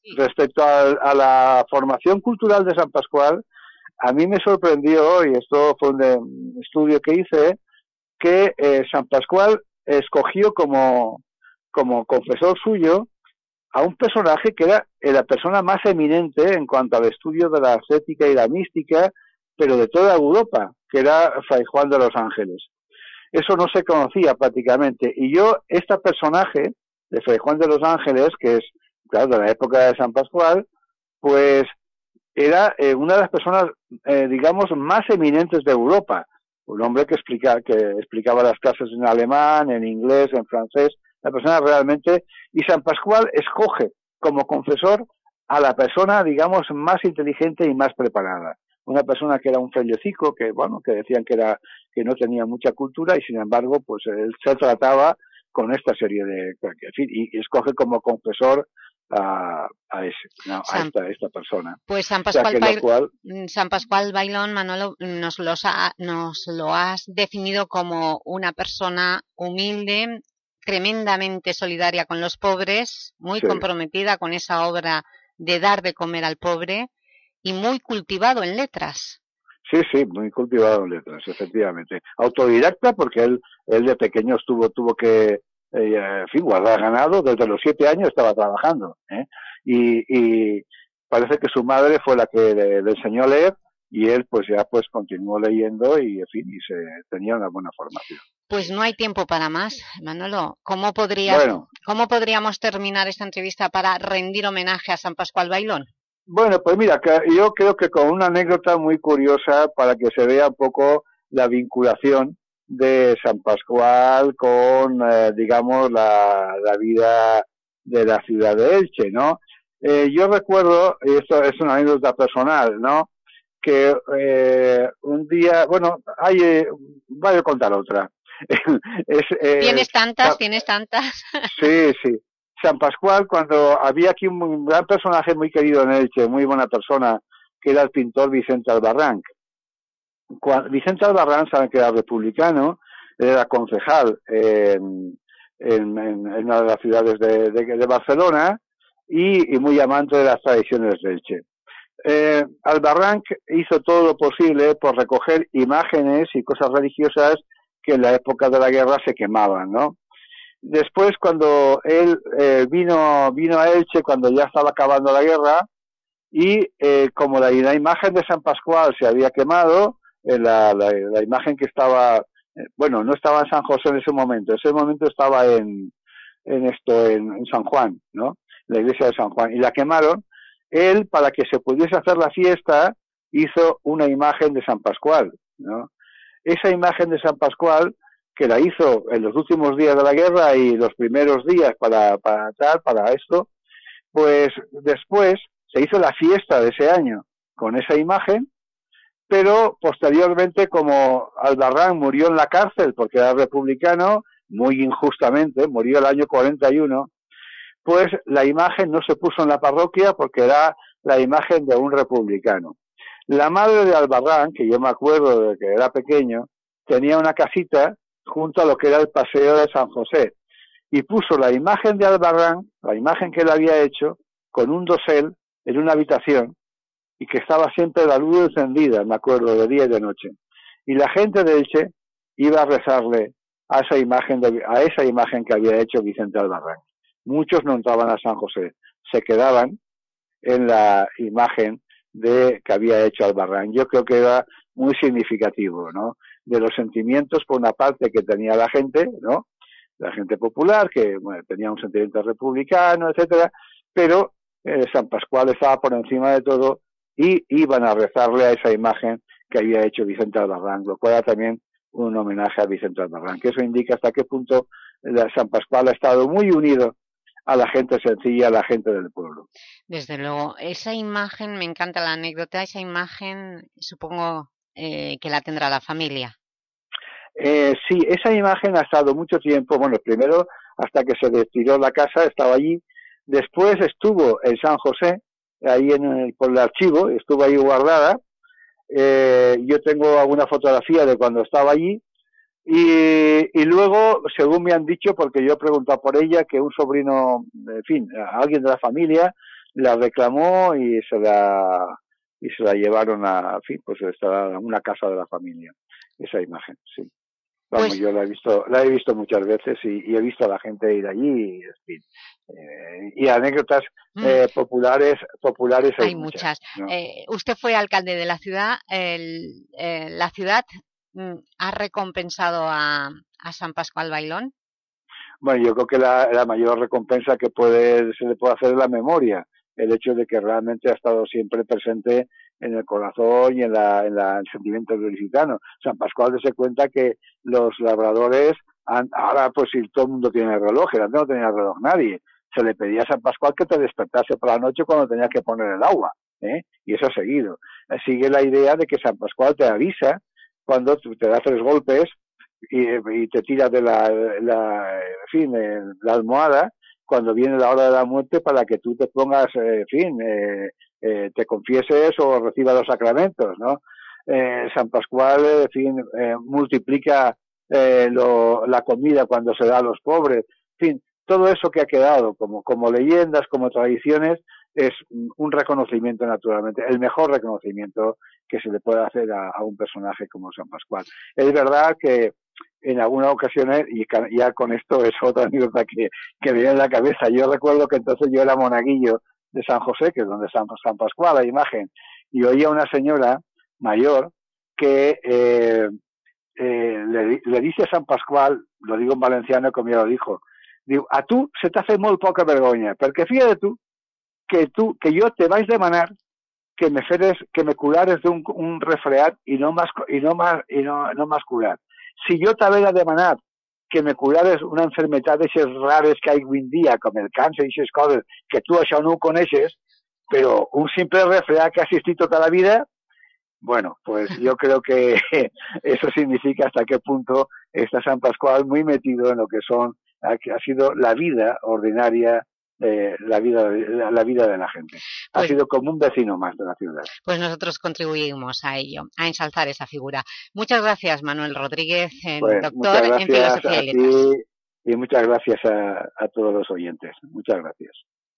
a la formación cultural de San Pascual, a mí me sorprendió, y esto fue un estudio que hice, que San Pascual escogió como confesor suyo a un personaje que era la persona más eminente en cuanto al estudio de la ascética y la mística, pero de toda Europa, que era Fray Juan de los Ángeles. Eso no se conocía prácticamente. Y este personaje de Fray Juan de los Ángeles, que es, claro, de la época de San Pascual, pues era una de las personas, digamos, más eminentes de Europa. Un hombre que explicaba las clases en alemán, en inglés, en francés, la persona realmente, y San Pascual escoge como confesor a la persona, digamos, más inteligente y más preparada. Una persona que era un frailecico, que decían que no tenía mucha cultura, y sin embargo, pues él se trataba con esta serie y escoge como confesor a esta persona. Pues San Pascual Bailón, Manolo, nos lo has definido como una persona humilde, tremendamente solidaria con los pobres, muy comprometida con esa obra de dar de comer al pobre y muy cultivado en letras. Sí, muy cultivado en letras, efectivamente. Autodidacta, porque él de pequeño tuvo que guardar ganado, desde los 7 años estaba trabajando, y parece que su madre fue la que le enseñó a leer, y él pues ya continuó leyendo y tenía una buena formación. Pues no hay tiempo para más, Manolo. ¿Cómo podríamos terminar esta entrevista para rendir homenaje a San Pascual Bailón? Bueno, pues mira, yo creo que con una anécdota muy curiosa para que se vea un poco la vinculación de San Pascual con, digamos, la vida de la ciudad de Elche, ¿no? Yo recuerdo, y esto es una anécdota personal, ¿no?, que un día, voy a contar otra. ¿Tienes tantas? Sí. San Pascual, cuando había aquí un gran personaje muy querido en Elche, muy buena persona, que era el pintor Vicente Albarrán. Vicente Albarrán, saben que era republicano, era concejal en una de las ciudades de Barcelona y muy amante de las tradiciones de Elche. Albarrán hizo todo lo posible por recoger imágenes y cosas religiosas que en la época de la guerra se quemaban, ¿no? Después, cuando él vino a Elche, cuando ya estaba acabando la guerra, y como la imagen de San Pascual se había quemado, la imagen que estaba, no estaba en San José en ese momento estaba en San Juan, ¿no?, la iglesia de San Juan, y la quemaron. Él, para que se pudiese hacer la fiesta, hizo una imagen de San Pascual, ¿no? Esa imagen de San Pascual, que la hizo en los últimos días de la guerra y los primeros días para esto, pues después se hizo la fiesta de ese año con esa imagen, pero posteriormente, como Albarrán murió en la cárcel porque era republicano, muy injustamente, murió el año 41, pues la imagen no se puso en la parroquia porque era la imagen de un republicano. La madre de Albarrán, que yo me acuerdo de que era pequeño, tenía una casita junto a lo que era el paseo de San José, y puso la imagen de Albarrán, la imagen que él había hecho, con un dosel en una habitación, y que estaba siempre la luz encendida, me acuerdo, de día y de noche. Y la gente de Elche iba a rezarle a esa imagen que había hecho Vicente Albarrán. Muchos no entraban a San José, se quedaban en la imagen que había hecho Albarrán. Yo creo que era muy significativo, ¿no? De los sentimientos, por una parte, que tenía la gente, ¿no? La gente popular, que bueno, tenía un sentimiento republicano, etcétera, pero San Pascual estaba por encima de todo y iban a rezarle a esa imagen que había hecho Vicente Albarrán, lo cual era también un homenaje a Vicente Albarrán, que eso indica hasta qué punto San Pascual ha estado muy unido a la gente sencilla, a la gente del pueblo. Desde luego, esa imagen, me encanta la anécdota, esa imagen supongo que la tendrá la familia. Sí, esa imagen ha estado mucho tiempo, bueno, primero hasta que se retiró la casa, estaba allí, después estuvo en San José, ahí por el archivo, estuvo ahí guardada. Yo tengo alguna fotografía de cuando estaba allí, y luego, según me han dicho, porque yo he preguntado por ella, que un sobrino, en fin, alguien de la familia la reclamó y se la llevaron a, en fin, pues a una casa de la familia, esa imagen, sí. Vamos, pues, yo la he visto muchas veces y he visto a la gente ir allí, y, en fin, y anécdotas populares hay muchas. ¿No? Usted fue alcalde de la ciudad, la ciudad ¿ha recompensado a San Pascual Bailón? Bueno, yo creo que la mayor recompensa que se le puede hacer es la memoria, el hecho de que realmente ha estado siempre presente en el corazón y en el sentimiento lusitano. San Pascual se cuenta que los labradores, ahora pues si todo el mundo tiene reloj, antes no tenía reloj nadie, se le pedía a San Pascual que te despertase por la noche cuando tenías que poner el agua, y eso ha seguido. Sigue la idea de que San Pascual te avisa cuando te da 3 golpes y te tira de la almohada cuando viene la hora de la muerte para que tú te pongas, te confieses o recibas los sacramentos, ¿no? San Pascual, en fin, multiplica la comida cuando se da a los pobres, en fin, todo eso que ha quedado como leyendas, como tradiciones, es un reconocimiento naturalmente, el mejor reconocimiento que se le puede hacer a un personaje como San Pascual. Es verdad que en algunas ocasiones, y ya con esto es otra anécdota que me viene en la cabeza, yo recuerdo que entonces yo era monaguillo de San José, que es donde está San Pascual, la imagen, y oía una señora mayor que le dice a San Pascual, lo digo en valenciano como ya lo dijo, diu, a tu se t'ha fet molt poca vergonya, perquè fíjate tu que jo te vaig demanar que me curares d'un resfriat i no m'has curat. Si jo t'havia demanat que me curares una enfermedad d'eixes rares que hi avui en dia, com el càncer i aquestes coses, que tu això no ho coneixes, però un simple resfriat que ha existit tota la vida, bueno, pues yo creo que eso significa hasta qué punto está San Pascual muy metido en lo que ha sido la vida ordinaria, la vida de la gente. Ha sido como un vecino más de la ciudad. Pues nosotros contribuimos a ello, a ensalzar esa figura. Muchas gracias, Manuel Rodríguez, doctor en Filosofía y Letras. Y muchas gracias a todos los oyentes. Muchas gracias.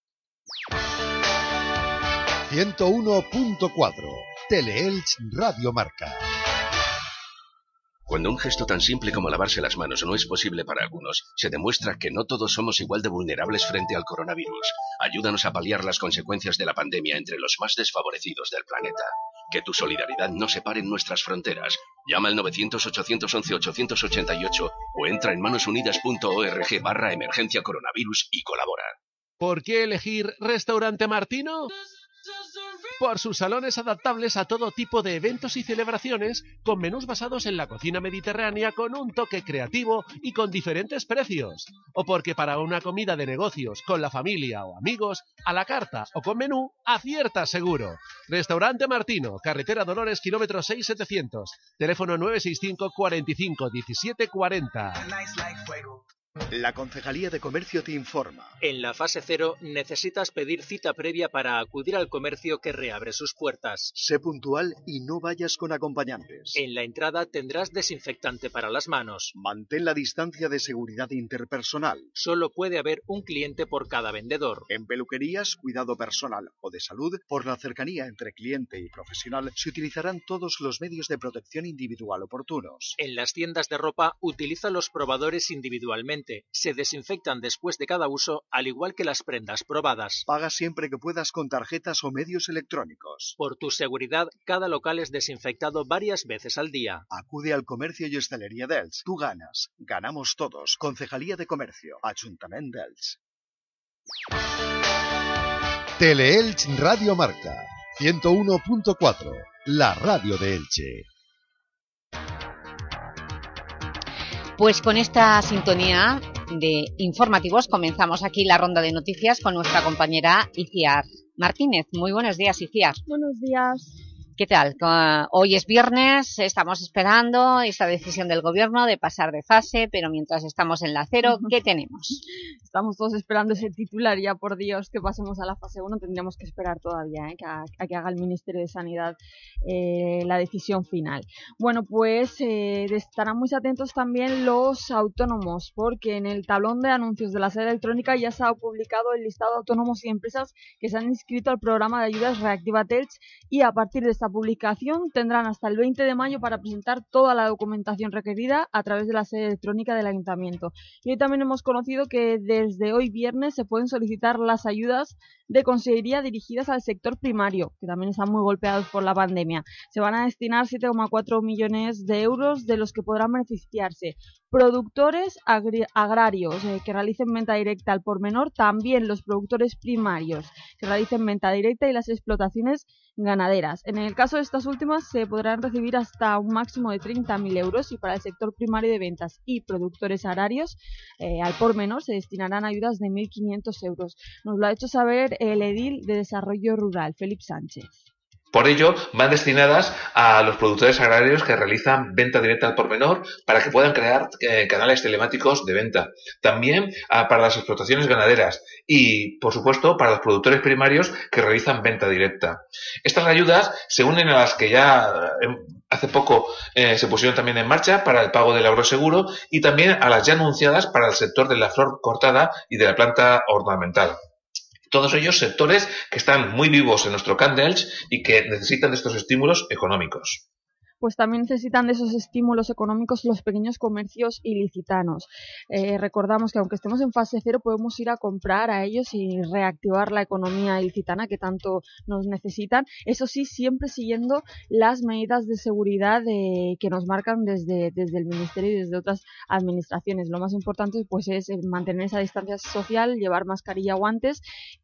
101.4 Teleelch Radio Marca. Cuando un gesto tan simple como lavarse las manos no es posible para algunos, se demuestra que no todos somos igual de vulnerables frente al coronavirus. Ayúdanos a paliar las consecuencias de la pandemia entre los más desfavorecidos del planeta. Que tu solidaridad no separe nuestras fronteras. Llama al 900-811-888 o entra en manosunidas.org/emergencia coronavirus y colabora. ¿Por qué elegir Restaurante Martino? Por sus salones adaptables a todo tipo de eventos y celebraciones, con menús basados en la cocina mediterránea con un toque creativo y con diferentes precios. O porque para una comida de negocios, con la familia o amigos, a la carta o con menú, acierta seguro. Restaurante Martino, carretera Dolores, kilómetro 6700, teléfono 965 45 17 40. La Concejalía de Comercio te informa. En la fase 0 necesitas pedir cita previa para acudir al comercio que reabre sus puertas. Sé puntual y no vayas con acompañantes. En la entrada tendrás desinfectante para las manos. Mantén la distancia de seguridad interpersonal. Solo puede haber un cliente por cada vendedor. En peluquerías, cuidado personal o de salud, por la cercanía entre cliente y profesional, se utilizarán todos los medios de protección individual oportunos. En las tiendas de ropa, utiliza los probadores individualmente individualmente. Se desinfectan después de cada uso, al igual que las prendas probadas. Paga siempre que puedas con tarjetas o medios electrónicos. Por tu seguridad, cada local es desinfectado varias veces al día. Acude al Comercio y Hostelería d'Elx. Tú ganas. Ganamos todos. Concejalía de Comercio. Ayuntamiento d'Elx. Teleelch Radio Marca 101.4, la radio de Elche. Pues con esta sintonía de informativos comenzamos aquí la ronda de noticias con nuestra compañera Iciar Martínez. Muy buenos días, Iciar. Buenos días. ¿Qué tal? Hoy es viernes, estamos esperando esta decisión del Gobierno de pasar de fase, pero mientras estamos en la 0, ¿qué tenemos? Estamos todos esperando ese titular, ya por Dios que pasemos a la fase 1, tendríamos que esperar todavía a que haga el Ministerio de Sanidad la decisión final. Bueno, pues estarán muy atentos también los autónomos, porque en el tablón de anuncios de la sede electrónica ya se ha publicado el listado de autónomos y empresas que se han inscrito al programa de ayudas Reactívate Elche, y a partir de esta publicación tendrán hasta el 20 de mayo para presentar toda la documentación requerida a través de la sede electrónica del Ayuntamiento. Y hoy también hemos conocido que desde hoy viernes se pueden solicitar las ayudas de consejería dirigidas al sector primario, que también están muy golpeados por la pandemia. Se van a destinar 7,4 millones de euros, de los que podrán beneficiarse productores agrarios que realicen venta directa al por menor, también los productores primarios que realicen venta directa y las explotaciones ganaderas. En el caso de estas últimas se podrán recibir hasta un máximo de 30.000 euros, y para el sector primario de ventas y productores agrarios al por menor se destinarán ayudas de 1.500 euros. Nos lo ha hecho saber el edil de Desarrollo Rural, Felipe Sánchez. Por ello, van destinadas a los productores agrarios que realizan venta directa al por menor para que puedan crear canales telemáticos de venta. También para las explotaciones ganaderas y, por supuesto, para los productores primarios que realizan venta directa. Estas ayudas se unen a las que ya hace poco se pusieron también en marcha para el pago del agroseguro, y también a las ya anunciadas para el sector de la flor cortada y de la planta ornamental. Todos ellos sectores que están muy vivos en nuestro Camp de Elche y que necesitan de estos estímulos económicos. Pues también necesitan de esos estímulos económicos los pequeños comercios ilicitanos. Recordamos que aunque estemos en fase 0 podemos ir a comprar a ellos y reactivar la economía ilicitana que tanto nos necesitan. Eso sí, siempre siguiendo las medidas de seguridad que nos marcan desde el Ministerio y desde otras administraciones. Lo más importante pues es mantener esa distancia social, llevar mascarilla, guantes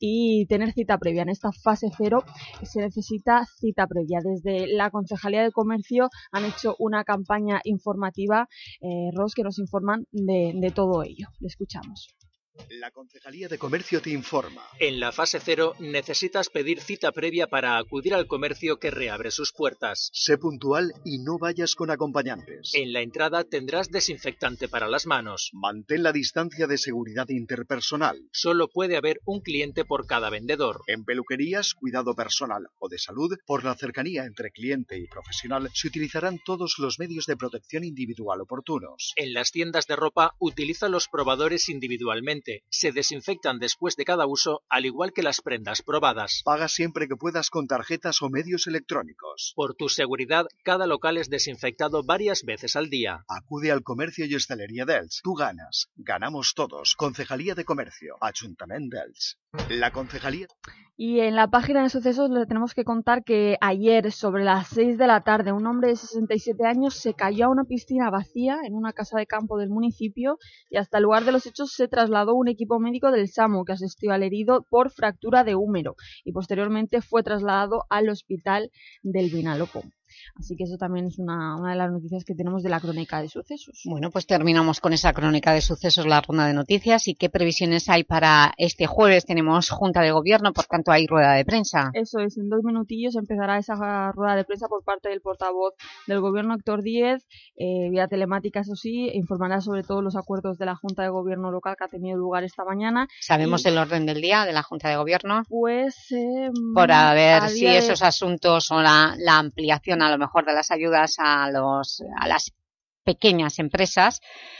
y tener cita previa. En esta fase 0 se necesita cita previa. Desde la Concejalía de Comercio han hecho una campaña informativa, Ros, que nos informan de todo ello. Le escuchamos. La Concejalía de Comercio te informa. En la fase 0 necesitas pedir cita previa para acudir al comercio que reabre sus puertas. Sé puntual y no vayas con acompañantes. En la entrada tendrás desinfectante para las manos. Mantén la distancia de seguridad interpersonal. Solo puede haber un cliente por cada vendedor. En peluquerías, cuidado personal o de salud, por la cercanía entre cliente y profesional, se utilizarán todos los medios de protección individual oportunos. En las tiendas de ropa, utiliza los probadores individualmente. Se desinfectan después de cada uso, al igual que las prendas probadas. Paga siempre que puedas con tarjetas o medios electrónicos. Por tu seguridad, cada local es desinfectado varias veces al día. Acude al Comercio y Hostelería d'Elx. Tú ganas. Ganamos todos. Concejalía de Comercio. Ayuntamiento d'Elx. La Concejalía... Y en la página de sucesos le tenemos que contar que ayer, sobre las 6 de la tarde, un hombre de 67 años se cayó a una piscina vacía en una casa de campo del municipio, y hasta el lugar de los hechos se trasladó un equipo médico del SAMU que asistió al herido por fractura de húmero y posteriormente fue trasladado al hospital del Vinalopó. Así que eso también es una de las noticias que tenemos de la crónica de sucesos. Bueno, pues terminamos con esa crónica de sucesos, la ronda de noticias. ¿Y qué previsiones hay para este jueves? Tenemos Junta de Gobierno, por tanto hay rueda de prensa. Eso es, en 2 minutillos empezará esa rueda de prensa por parte del portavoz del Gobierno, Héctor Díez, vía telemática, eso sí, informará sobre todos los acuerdos de la Junta de Gobierno local que ha tenido lugar esta mañana. ¿Sabemos el orden del día de la Junta de Gobierno? Pues... por a ver si esos asuntos o la ampliación a lo mejor de las ayudas a las pequeñas empresas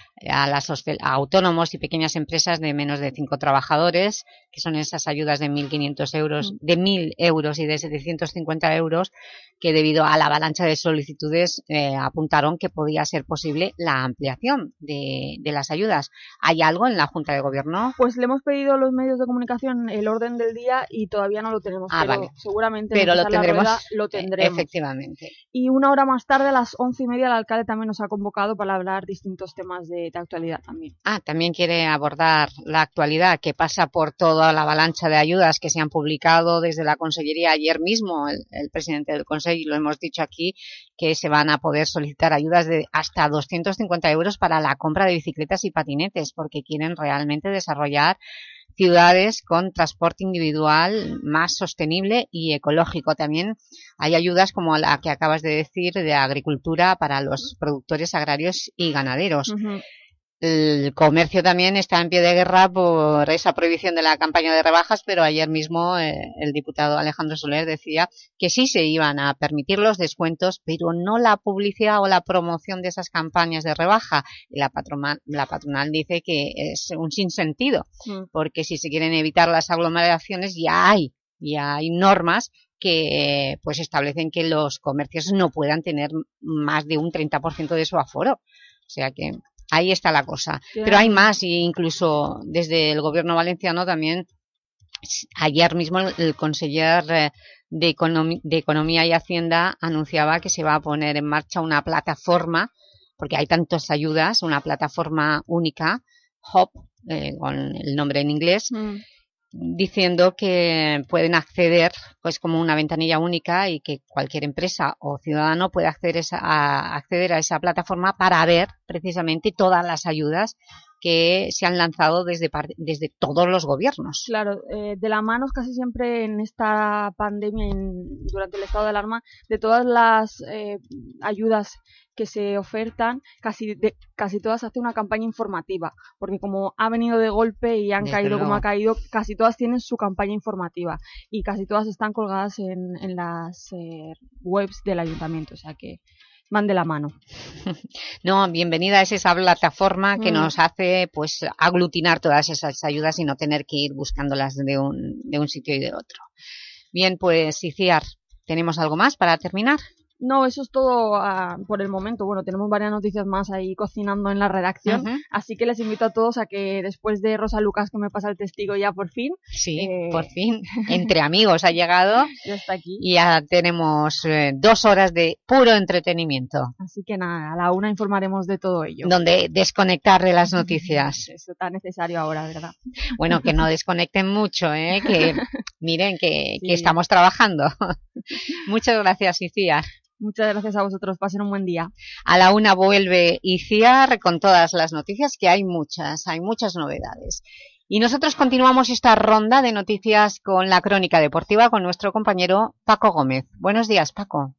a autónomos y pequeñas empresas de menos de 5 trabajadores, que son esas ayudas de 1.500 euros, de 1.000 euros y de 750 euros, que debido a la avalancha de solicitudes apuntaron que podía ser posible la ampliación de las ayudas. ¿Hay algo en la Junta de Gobierno? Pues le hemos pedido a los medios de comunicación el orden del día y todavía no lo tenemos, pero vale. Seguramente pero lo tendremos, lo tendremos. Efectivamente. Y una hora más tarde, a las 11:30, el alcalde también nos ha convocado para hablar distintos temas de actualidad también. También quiere abordar la actualidad, que pasa por toda la avalancha de ayudas que se han publicado desde la Consellería. Ayer mismo el presidente del Consejo, lo hemos dicho aquí, que se van a poder solicitar ayudas de hasta 250 euros para la compra de bicicletas y patinetes, porque quieren realmente desarrollar ciudades con transporte individual más sostenible y ecológico. También hay ayudas como la que acabas de decir de agricultura para los productores agrarios y ganaderos. El comercio también está en pie de guerra por esa prohibición de la campaña de rebajas, pero ayer mismo el diputado Alejandro Soler decía que sí se iban a permitir los descuentos, pero no la publicidad o la promoción de esas campañas de rebaja. La patronal dice que es un sinsentido, porque si se quieren evitar las aglomeraciones ya hay normas que pues establecen que los comercios no puedan tener más de un 30% de su aforo. O sea que ahí está la cosa. Pero hay más, y incluso desde el gobierno valenciano también, ayer mismo el conseller de Economía y Hacienda anunciaba que se va a poner en marcha una plataforma, porque hay tantas ayudas, una plataforma única, HOP, con el nombre en inglés, diciendo que pueden acceder pues como una ventanilla única y que cualquier empresa o ciudadano puede acceder a esa plataforma para ver precisamente todas las ayudas que se han lanzado desde todos los gobiernos. Claro, de la mano casi siempre en esta pandemia, durante el estado de alarma, de todas las ayudas que se ofertan, casi todas hacen una campaña informativa, porque como ha venido de golpe y han caído como ha caído, casi todas tienen su campaña informativa y casi todas están colgadas en las webs del ayuntamiento, o sea que van de la mano. No, bienvenida es esa plataforma que nos hace pues aglutinar todas esas ayudas y no tener que ir buscándolas de un sitio y de otro. Bien, pues Iciar, ¿tenemos algo más para terminar? No, eso es todo por el momento. Bueno, tenemos varias noticias más ahí cocinando en la redacción, así que les invito a todos a que después de Rosa Lucas, que me pasa el testigo ya por fin. Sí, por fin, entre amigos ha llegado. Ya está aquí. Y ya tenemos 2 horas de puro entretenimiento. Así que nada, a la 1 informaremos de todo ello. Donde desconectar de las noticias. Eso está necesario ahora, ¿verdad? Bueno, que no desconecten mucho, que miren que estamos trabajando. Muchas gracias, Iciar. Muchas gracias a vosotros, pasen un buen día. A la 1 vuelve Iciar con todas las noticias, que hay muchas novedades. Y nosotros continuamos esta ronda de noticias con la crónica deportiva con nuestro compañero Paco Gómez. Buenos días, Paco.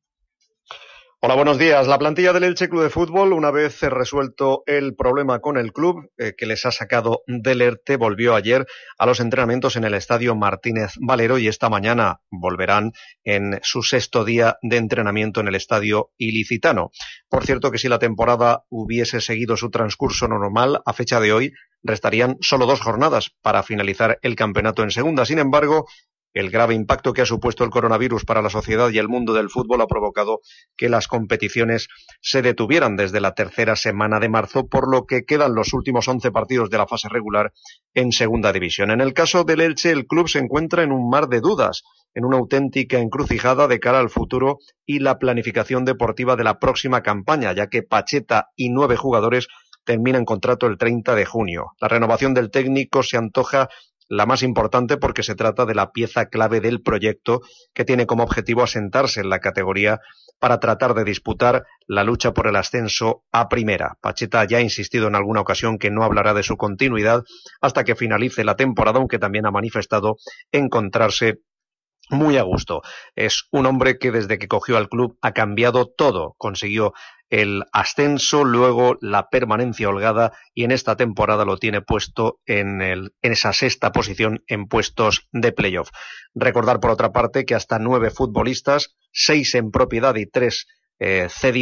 Hola, buenos días. La plantilla del Elche Club de Fútbol, una vez resuelto el problema con el club que les ha sacado del ERTE, volvió ayer a los entrenamientos en el estadio Martínez Valero y esta mañana volverán en su 6º día de entrenamiento en el estadio ilicitano. Por cierto que si la temporada hubiese seguido su transcurso normal, a fecha de hoy restarían solo 2 jornadas para finalizar el campeonato en segunda. Sin embargo, el grave impacto que ha supuesto el coronavirus para la sociedad y el mundo del fútbol ha provocado que las competiciones se detuvieran desde la 3ª semana de marzo, por lo que quedan los últimos 11 partidos de la fase regular en segunda división. En el caso del Elche, el club se encuentra en un mar de dudas, en una auténtica encrucijada de cara al futuro y la planificación deportiva de la próxima campaña, ya que Pacheta y 9 jugadores terminan contrato el 30 de junio. La renovación del técnico se antoja la más importante porque se trata de la pieza clave del proyecto que tiene como objetivo asentarse en la categoría para tratar de disputar la lucha por el ascenso a primera. Pacheta ya ha insistido en alguna ocasión que no hablará de su continuidad hasta que finalice la temporada, aunque también ha manifestado encontrarse muy a gusto. Es un hombre que desde que cogió al club ha cambiado todo. Consiguió el ascenso, luego la permanencia holgada y en esta temporada lo tiene puesto en esa 6ª posición en puestos de playoff. Recordar por otra parte que hasta 9 futbolistas, 6 en propiedad y 3 cedidos,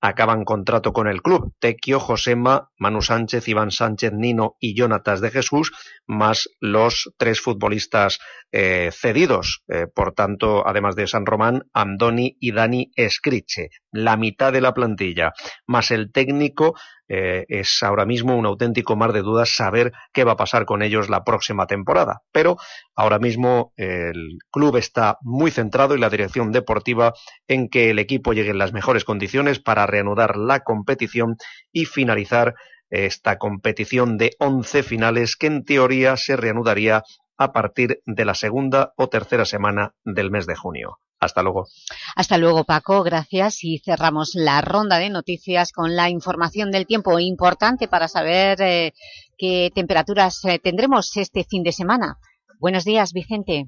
acaban contrato con el club. Tequio, Josema, Manu Sánchez, Iván Sánchez, Nino y Jónatas de Jesús, más los 3 futbolistas cedidos. Por tanto, además de San Román, Andoni y Dani Escriche. La mitad de la plantilla, más el técnico. Es ahora mismo un auténtico mar de dudas saber qué va a pasar con ellos la próxima temporada. Pero ahora mismo el club está muy centrado y la dirección deportiva en que el equipo llegue en las mejores condiciones para reanudar la competición y finalizar esta competición de 11 finales que en teoría se reanudaría a partir de la segunda o tercera semana del mes de junio. Hasta luego. Hasta luego, Paco, gracias. Y cerramos la ronda de noticias con la información del tiempo, importante para saber qué temperaturas tendremos este fin de semana. Buenos días, Vicente.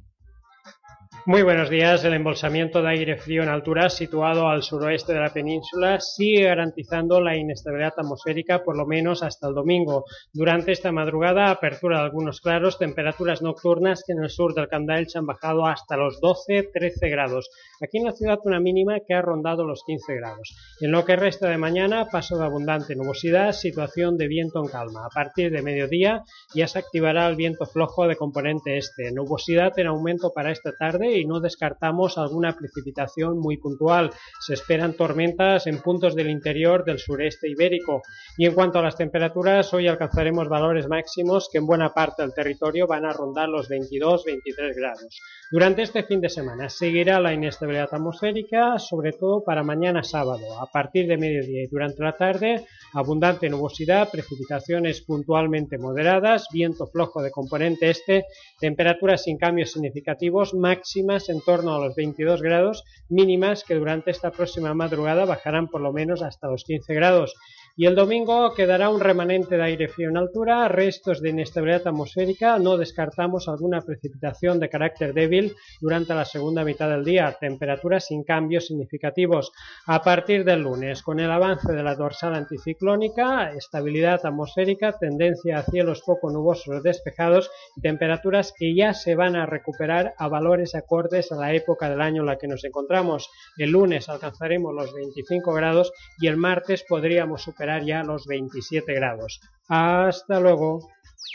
Muy buenos días. El embolsamiento de aire frío en alturas situado al suroeste de la península sigue garantizando la inestabilidad atmosférica por lo menos hasta el domingo. Durante esta madrugada, apertura de algunos claros, temperaturas nocturnas que en el sur del Camp de Elche han bajado hasta los 12-13 grados. Aquí en la ciudad una mínima que ha rondado los 15 grados. En lo que resta de mañana, paso de abundante nubosidad, situación de viento en calma. A partir de mediodía ya se activará el viento flojo de componente este. Nubosidad en aumento para esta tarde y no descartamos alguna precipitación muy puntual. Se esperan tormentas en puntos del interior del sureste ibérico. Y en cuanto a las temperaturas, hoy alcanzaremos valores máximos que en buena parte del territorio van a rondar los 22-23 grados. Durante este fin de semana seguirá la inestabilidad atmosférica, sobre todo para mañana sábado. A partir de mediodía y durante la tarde, abundante nubosidad, precipitaciones puntualmente moderadas, viento flojo de componente este, temperaturas sin cambios significativos, máximas en torno a los 22 grados, mínimas que durante esta próxima madrugada bajarán por lo menos hasta los 15 grados. Y el domingo quedará un remanente de aire frío en altura, restos de inestabilidad atmosférica, no descartamos alguna precipitación de carácter débil durante la segunda mitad del día, temperaturas sin cambios significativos. A partir del lunes, con el avance de la dorsal anticiclónica, estabilidad atmosférica, tendencia a cielos poco nubosos despejados y temperaturas que ya se van a recuperar a valores acordes a la época del año en la que nos encontramos. El lunes alcanzaremos los 25 grados y el martes podríamos superar ya los 27 grados. Hasta luego.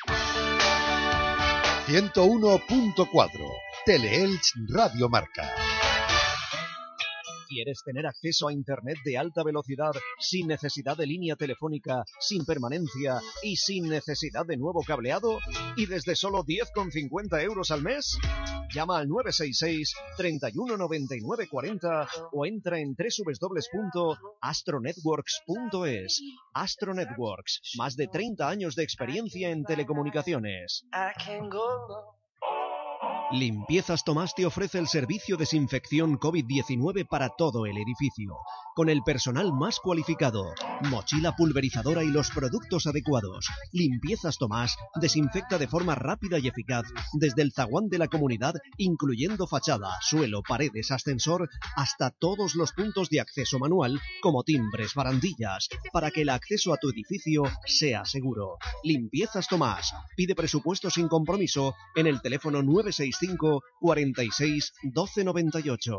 101.4 Teleelch Radio Marca. ¿Quieres tener acceso a Internet de alta velocidad sin necesidad de línea telefónica, sin permanencia y sin necesidad de nuevo cableado? ¿Y desde solo 10,50 euros al mes? Llama al 966 31 99 40 o entra en www.astronetworks.es. Astro Networks, más de 30 años de experiencia en telecomunicaciones. Limpiezas Tomás te ofrece el servicio de desinfección COVID-19 para todo el edificio, con el personal más cualificado, mochila pulverizadora y los productos adecuados. Limpiezas Tomás desinfecta de forma rápida y eficaz desde el zaguán de la comunidad, incluyendo fachada, suelo, paredes, ascensor, hasta todos los puntos de acceso manual, como timbres, barandillas, para que el acceso a tu edificio sea seguro. Limpiezas Tomás. Pide presupuesto sin compromiso en el teléfono 965 46 12 98.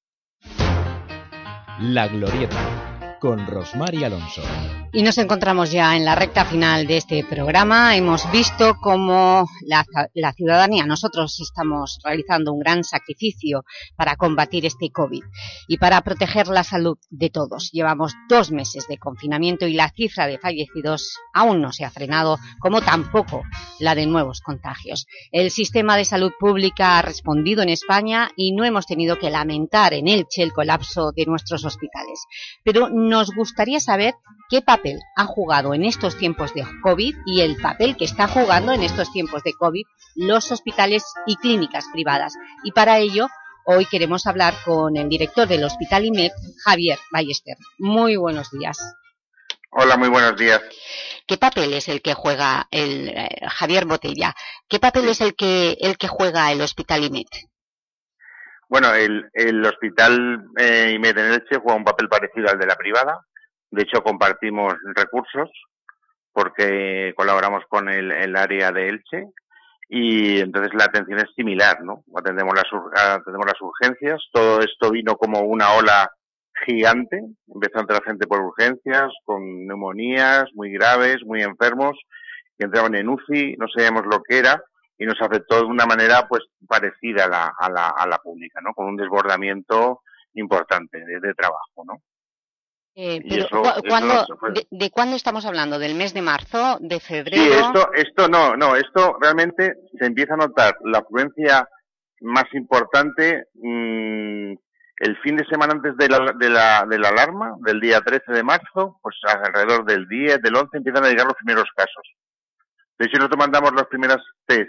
La Glorieta, con Rosmar y Alonso. Y nos encontramos ya en la recta final de este programa. Hemos visto cómo la ciudadanía, nosotros estamos realizando un gran sacrificio para combatir este COVID y para proteger la salud de todos. Llevamos 2 meses de confinamiento y la cifra de fallecidos aún no se ha frenado, como tampoco la de nuevos contagios. El sistema de salud pública ha respondido en España y no hemos tenido que lamentar en Elche el colapso de nuestros hospitales. Pero nos gustaría saber qué papel ha jugado en estos tiempos de COVID y el papel que está jugando en estos tiempos de COVID los hospitales y clínicas privadas. Y para ello, hoy queremos hablar con el director del Hospital IMED, Javier Ballester. Muy buenos días. Hola, muy buenos días. ¿Qué papel es el que juega Javier Botella? ¿Qué papel es el que juega el Hospital IMED? Bueno, el Hospital IMED en Elche juega un papel parecido al de la privada. De hecho, compartimos recursos porque colaboramos con el área de Elche y entonces la atención es similar, ¿no? Atendemos las urgencias. Todo esto vino como una ola gigante, empezó a entrar gente por urgencias, con neumonías muy graves, muy enfermos, que entraban en UCI, no sabíamos lo que era, y nos afectó de una manera pues parecida a la pública, ¿no? Con un desbordamiento importante de trabajo, ¿no? Pero ¿de cuándo estamos hablando? ¿Del mes de marzo? ¿De febrero? Sí, esto realmente se empieza a notar la afluencia más importante el fin de semana antes de la alarma, del día 13 de marzo, pues alrededor del 10, del 11 empiezan a llegar los primeros casos. De hecho, nosotros mandamos los primeros test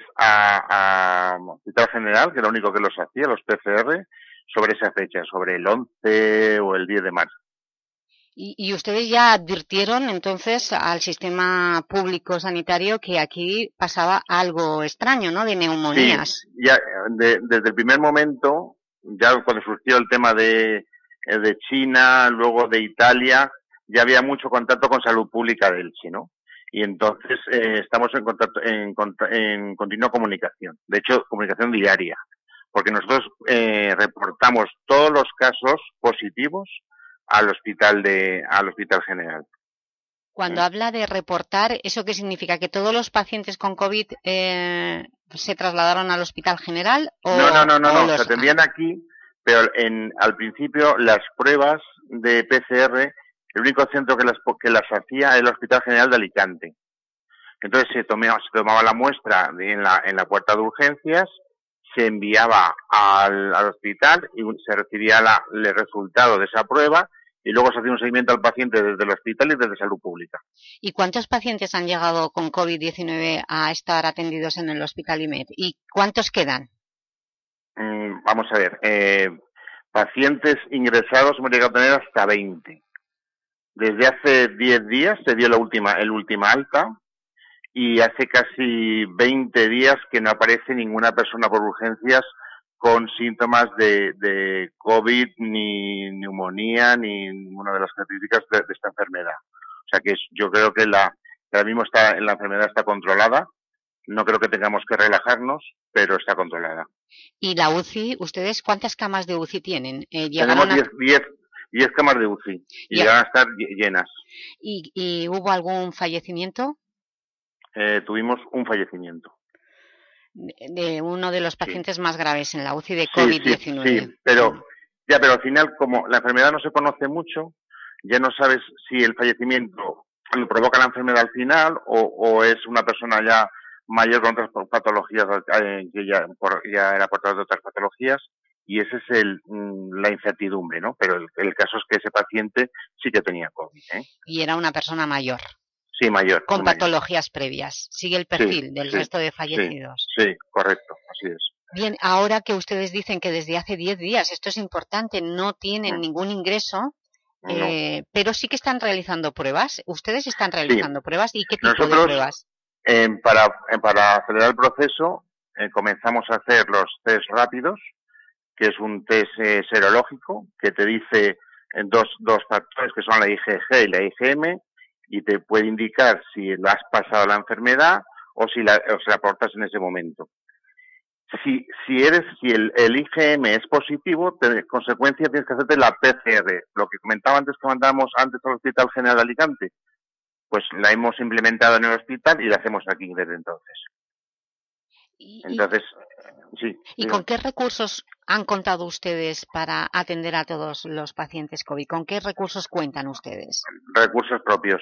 a Hospital General, que era lo único que los hacía, los PCR, sobre esa fecha, sobre el 11 o el 10 de marzo. ¿Y ustedes ya advirtieron entonces al sistema público sanitario que aquí pasaba algo extraño, ¿no?, de neumonías? Sí, ya desde el primer momento, ya cuando surgió el tema de China, luego de Italia, ya había mucho contacto con Salud Pública de Elche, ¿no? Y entonces estamos en continua comunicación, de hecho, comunicación diaria, porque nosotros reportamos todos los casos positivos al Hospital General. Cuando habla de reportar, ¿eso qué significa? ¿Que todos los pacientes con COVID se trasladaron al Hospital General? No, se atendían aquí, pero al principio las pruebas de PCR, el único centro que las hacía era el Hospital General de Alicante. Entonces se tomaba la muestra en la puerta de urgencias, se enviaba al hospital y se recibía el resultado de esa prueba y luego se hacía un seguimiento al paciente desde el hospital y desde Salud Pública. ¿Y cuántos pacientes han llegado con COVID-19 a estar atendidos en el Hospital IMED? ¿Y cuántos quedan? Vamos a ver, pacientes ingresados hemos llegado a tener hasta 20. Desde hace 10 días se dio el última alta y hace casi 20 días que no aparece ninguna persona por urgencias con síntomas de COVID, ni neumonía, ni ninguna de las características de esta enfermedad. O sea que yo creo que ahora mismo la enfermedad está controlada. No creo que tengamos que relajarnos, pero está controlada. ¿Y la UCI? ¿Ustedes cuántas camas de UCI tienen? Tenemos 10 camas de UCI y van a estar llenas. ¿Y hubo algún fallecimiento? Tuvimos un fallecimiento. De uno de los pacientes más graves en la UCI de COVID-19. Sí, pero al final, como la enfermedad no se conoce mucho, ya no sabes si el fallecimiento lo provoca la enfermedad al final o es una persona ya mayor con otras patologías que ya era portador de otras patologías, y esa es la incertidumbre, ¿no? Pero el caso es que ese paciente sí que tenía COVID, ¿eh? Y era una persona mayor. Sí, mayor. Con patologías previas. Sigue el perfil del resto de fallecidos. Sí, correcto, así es. Bien, ahora que ustedes dicen que desde hace 10 días, esto es importante, no tienen ningún ingreso, pero sí que están realizando pruebas. ¿Ustedes están realizando pruebas? ¿Y qué tipo de pruebas? Para acelerar el proceso, comenzamos a hacer los test rápidos, que es un test serológico, que te dice dos factores, que son la IgG y la IgM, y te puede indicar si lo has pasado la enfermedad o si la portas en ese momento. Si el IgM es positivo, en consecuencia tienes que hacerte la PCR. Lo que comentaba antes, que mandábamos antes al Hospital General de Alicante, pues la hemos implementado en el hospital y la hacemos aquí desde entonces. Sí. ¿Y con qué recursos han contado ustedes para atender a todos los pacientes COVID? ¿Con qué recursos cuentan ustedes? Recursos propios.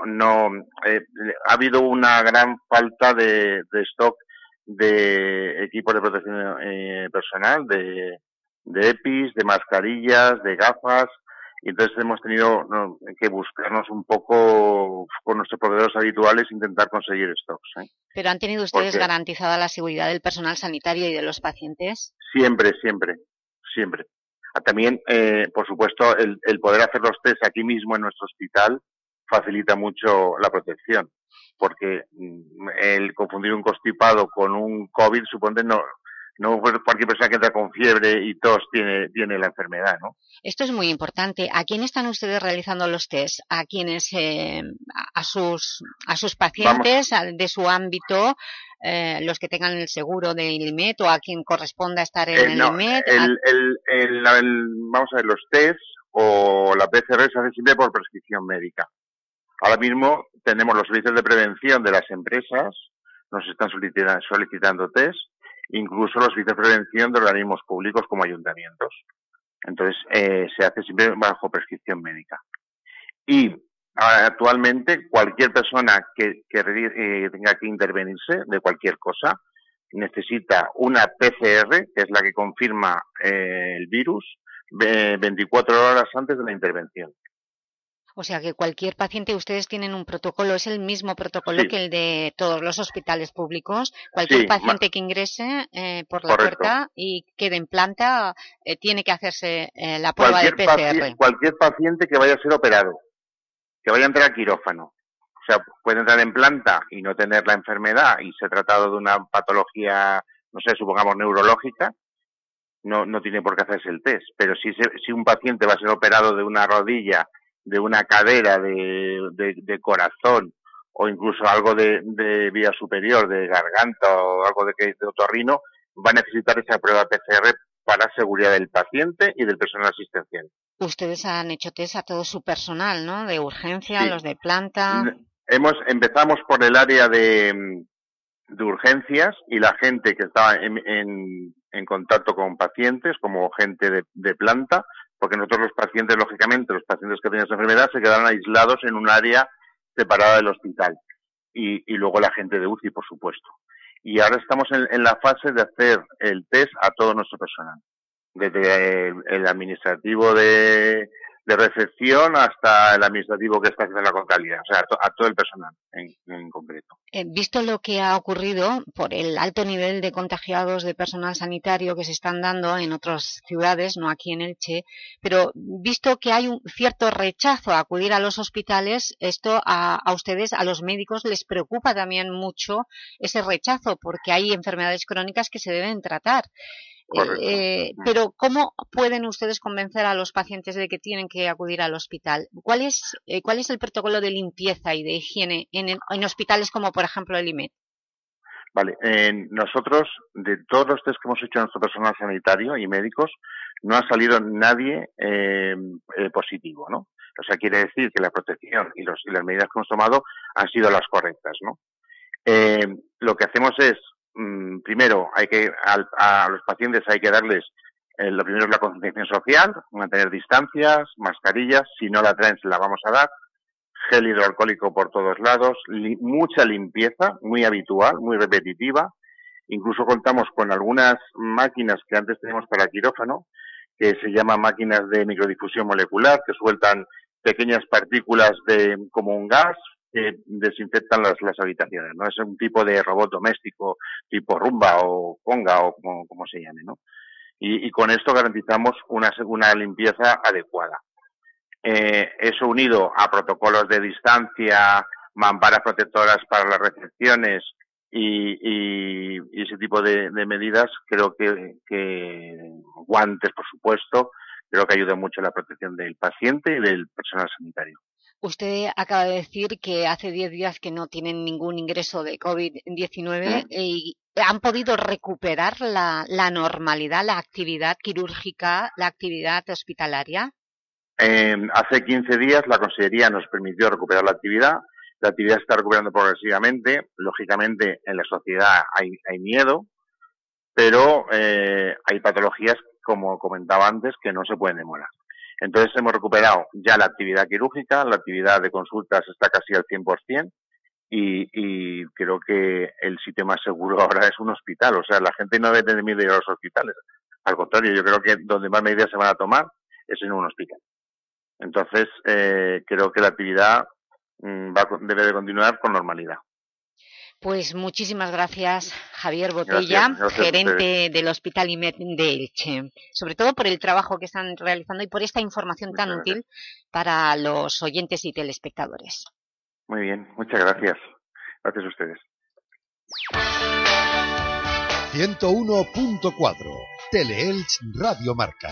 Ha habido una gran falta de stock de equipos de protección personal, de EPIs, de mascarillas, de gafas, y entonces hemos tenido que buscarnos un poco con nuestros proveedores habituales e intentar conseguir stocks, ¿eh? ¿Pero han tenido ustedes garantizada la seguridad del personal sanitario y de los pacientes? Siempre. También, por supuesto, el poder hacer los test aquí mismo en nuestro hospital facilita mucho la protección, porque el confundir un constipado con un COVID supone no cualquier persona que entra con fiebre y tos tiene la enfermedad, ¿no? Esto es muy importante. ¿A quién están ustedes realizando los test? ¿A quiénes? ¿A sus pacientes de su ámbito, los que tengan el seguro del IMED, o a quien corresponda estar en el IMED? Vamos a ver, los test o la PCR se hace siempre por prescripción médica. Ahora mismo tenemos los servicios de prevención de las empresas, nos están solicitando test, incluso los servicios de prevención de organismos públicos como ayuntamientos. Entonces, se hace siempre bajo prescripción médica. Y actualmente cualquier persona que tenga que intervenirse de cualquier cosa necesita una PCR, que es la que confirma el virus, 24 horas antes de la intervención. O sea que cualquier paciente, ustedes tienen un protocolo, es el mismo protocolo que el de todos los hospitales públicos. Cualquier paciente que ingrese por la puerta y quede en planta tiene que hacerse la prueba de PCR. Cualquier paciente que vaya a ser operado, que vaya a entrar a quirófano. O sea, puede entrar en planta y no tener la enfermedad y ser tratado de una patología, no sé, supongamos neurológica, no tiene por qué hacerse el test. Pero si un paciente va a ser operado de una rodilla, de una cadera, de corazón o incluso algo de vía superior, de garganta o algo de otorrino, va a necesitar esa prueba PCR para seguridad del paciente y del personal asistencial. Ustedes han hecho test a todo su personal, ¿no? De urgencia, los de planta. Empezamos por el área de urgencias y la gente que estaba en contacto con pacientes, como gente de planta, porque nosotros los pacientes, lógicamente, los pacientes que tenían esa enfermedad se quedaron aislados en un área separada del hospital. Y luego la gente de UCI, por supuesto. Y ahora estamos en la fase de hacer el test a todo nuestro personal. Desde el administrativo de recepción hasta el administrativo que está haciendo la contabilidad. O sea, a todo el personal en concreto. Visto lo que ha ocurrido por el alto nivel de contagiados de personal sanitario que se están dando en otras ciudades, no aquí en Elche, pero visto que hay un cierto rechazo a acudir a los hospitales, esto a ustedes, a los médicos, les preocupa también mucho ese rechazo, porque hay enfermedades crónicas que se deben tratar. Pero ¿cómo pueden ustedes convencer a los pacientes de que tienen que acudir al hospital? ¿Cuál es el protocolo de limpieza y de higiene en hospitales como por ejemplo el IMED? Vale, nosotros de todos los test que hemos hecho a nuestro personal sanitario y médicos no ha salido nadie positivo, ¿no? O sea, quiere decir que la protección y las medidas que hemos tomado han sido las correctas, ¿no? Lo que hacemos es primero, a los pacientes hay que darles, lo primero es la concienciación social, mantener distancias, mascarillas, si no la traen se la vamos a dar, gel hidroalcohólico por todos lados, mucha limpieza, muy habitual, muy repetitiva, incluso contamos con algunas máquinas que antes teníamos para quirófano, que se llaman máquinas de microdifusión molecular, que sueltan pequeñas partículas como un gas, que desinfectan las habitaciones, ¿no? Es un tipo de robot doméstico, tipo Rumba o Conga o como se llame, ¿no? Y con esto garantizamos una limpieza adecuada. Eso unido a protocolos de distancia, mamparas protectoras para las recepciones y ese tipo de medidas, creo que guantes, por supuesto, creo que ayuda mucho a la protección del paciente y del personal sanitario. Usted acaba de decir que hace 10 días que no tienen ningún ingreso de COVID-19 y ¿han podido recuperar la normalidad, la actividad quirúrgica, la actividad hospitalaria? Hace 15 días la Consellería nos permitió recuperar la actividad. La actividad se está recuperando progresivamente. Lógicamente, en la sociedad hay miedo, pero hay patologías, como comentaba antes, que no se pueden demorar. Entonces hemos recuperado ya la actividad quirúrgica, la actividad de consultas está casi al 100% y creo que el sitio más seguro ahora es un hospital. O sea, la gente no debe tener miedo de ir a los hospitales. Al contrario, yo creo que donde más medidas se van a tomar es en un hospital. Entonces, creo que la actividad debe de continuar con normalidad. Pues muchísimas gracias, Javier Botella, gerente del Hospital IMED de Elche, sobre todo por el trabajo que están realizando y por esta información tan útil para los oyentes y telespectadores. Muy bien, muchas gracias. Gracias a ustedes. 101.4 Teleelch Radio Marca.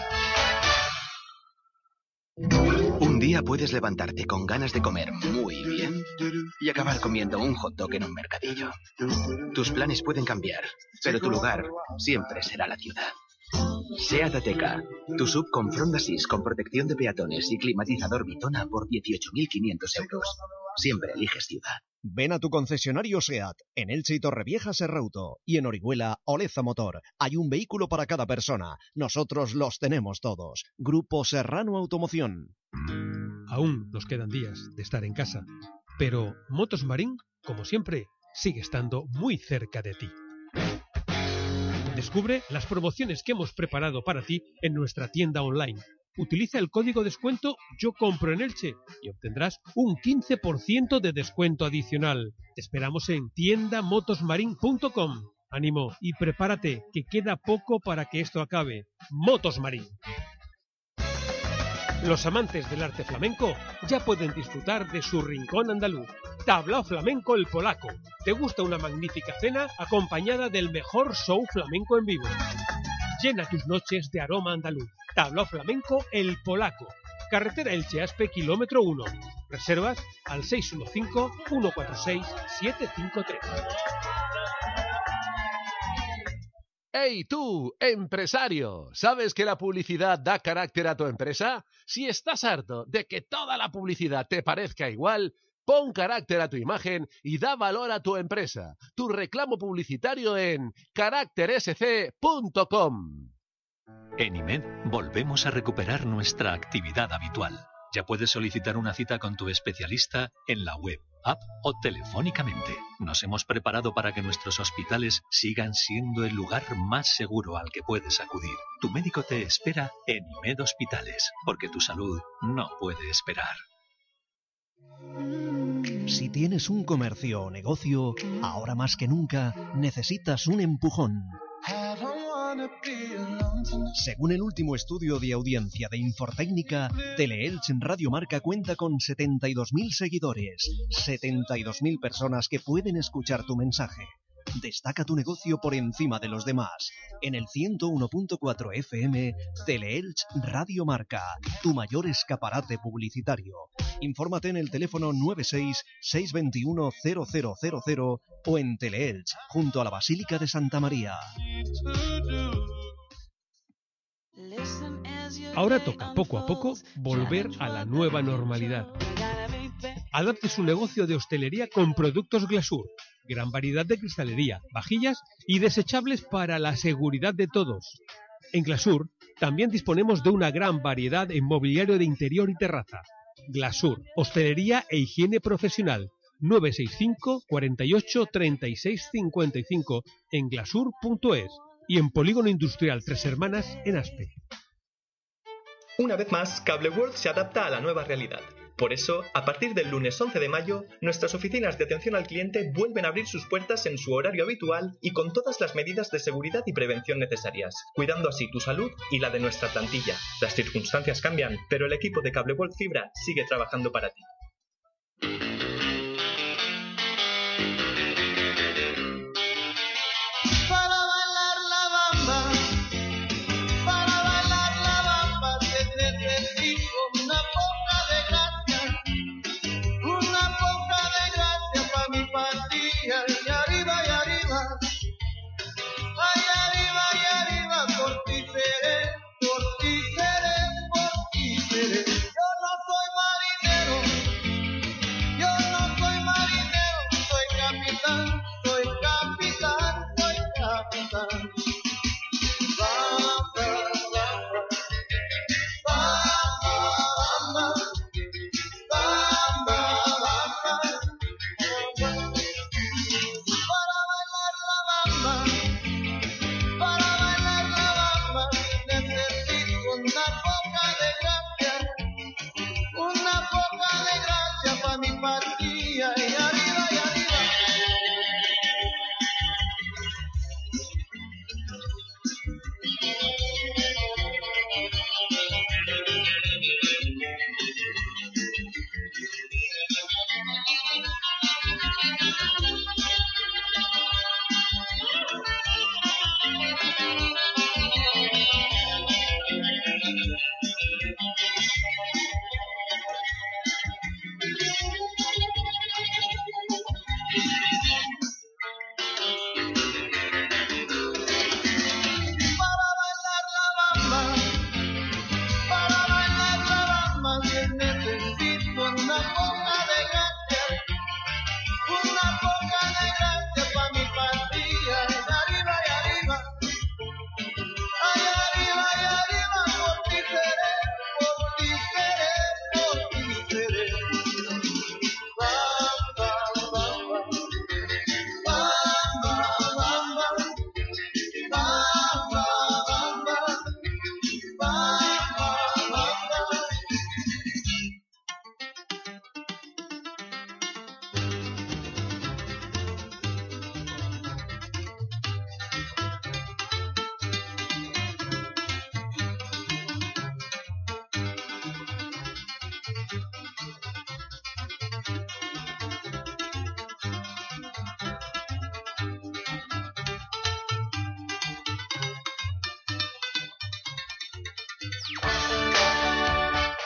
Un día puedes levantarte con ganas de comer muy bien y acabar comiendo un hot dog en un mercadillo. Tus planes pueden cambiar, pero tu lugar siempre será la ciudad. SEAT Ateca, tu sub con Fronda Assist con protección de peatones y climatizador Vitona por 18.500 euros. Siempre eliges ciudad. Ven a tu concesionario SEAT, en Elche y Torrevieja Serrauto, y en Orihuela Oleza Motor. Hay un vehículo para cada persona. Nosotros los tenemos todos. Grupo Serrano Automoción. Aún nos quedan días de estar en casa, pero Motos Marín, como siempre, sigue estando muy cerca de ti. Descubre las promociones que hemos preparado para ti en nuestra tienda online. Utiliza el código descuento Yo Compro en Elche y obtendrás un 15% de descuento adicional. Te esperamos en tiendamotosmarin.com. Ánimo y prepárate, que queda poco para que esto acabe. Motos Marín. Los amantes del arte flamenco ya pueden disfrutar de su rincón andaluz. Tablao Flamenco El Polaco. ¿Te gusta una magnífica cena acompañada del mejor show flamenco en vivo? Llena tus noches de aroma andaluz. Tablao Flamenco El Polaco. Carretera Elche-Aspe, kilómetro 1. Reservas al 615-146-753. ¡Hey tú, empresario! ¿Sabes que la publicidad da carácter a tu empresa? Si estás harto de que toda la publicidad te parezca igual, pon carácter a tu imagen y da valor a tu empresa. Tu reclamo publicitario en caractersc.com. En IMED volvemos a recuperar nuestra actividad habitual. Ya puedes solicitar una cita con tu especialista en la web, app o telefónicamente. Nos hemos preparado para que nuestros hospitales sigan siendo el lugar más seguro al que puedes acudir. Tu médico te espera en IMED Hospitales, porque tu salud no puede esperar. Si tienes un comercio o negocio, ahora más que nunca necesitas un empujón. Según el último estudio de audiencia de Infortécnica, Teleelch en Radio Marca cuenta con 72.000 seguidores, 72.000 personas que pueden escuchar tu mensaje. Destaca tu negocio por encima de los demás. En el 101.4 FM, Teleelch Radio Marca, tu mayor escaparate publicitario. Infórmate en el teléfono 96-621-0000 o en Teleelch, junto a la Basílica de Santa María. Ahora toca, poco a poco, volver a la nueva normalidad. Adapte su negocio de hostelería con productos Glasur. Gran variedad de cristalería, vajillas y desechables para la seguridad de todos. En Glasur también disponemos de una gran variedad en mobiliario de interior y terraza. Glasur, hostelería e higiene profesional. 965 48 36 55 en glasur.es y en Polígono Industrial Tres Hermanas en Aspe. Una vez más, Cable World se adapta a la nueva realidad. Por eso, a partir del lunes 11 de mayo, nuestras oficinas de atención al cliente vuelven a abrir sus puertas en su horario habitual y con todas las medidas de seguridad y prevención necesarias, cuidando así tu salud y la de nuestra plantilla. Las circunstancias cambian, pero el equipo de Cable World Fibra sigue trabajando para ti.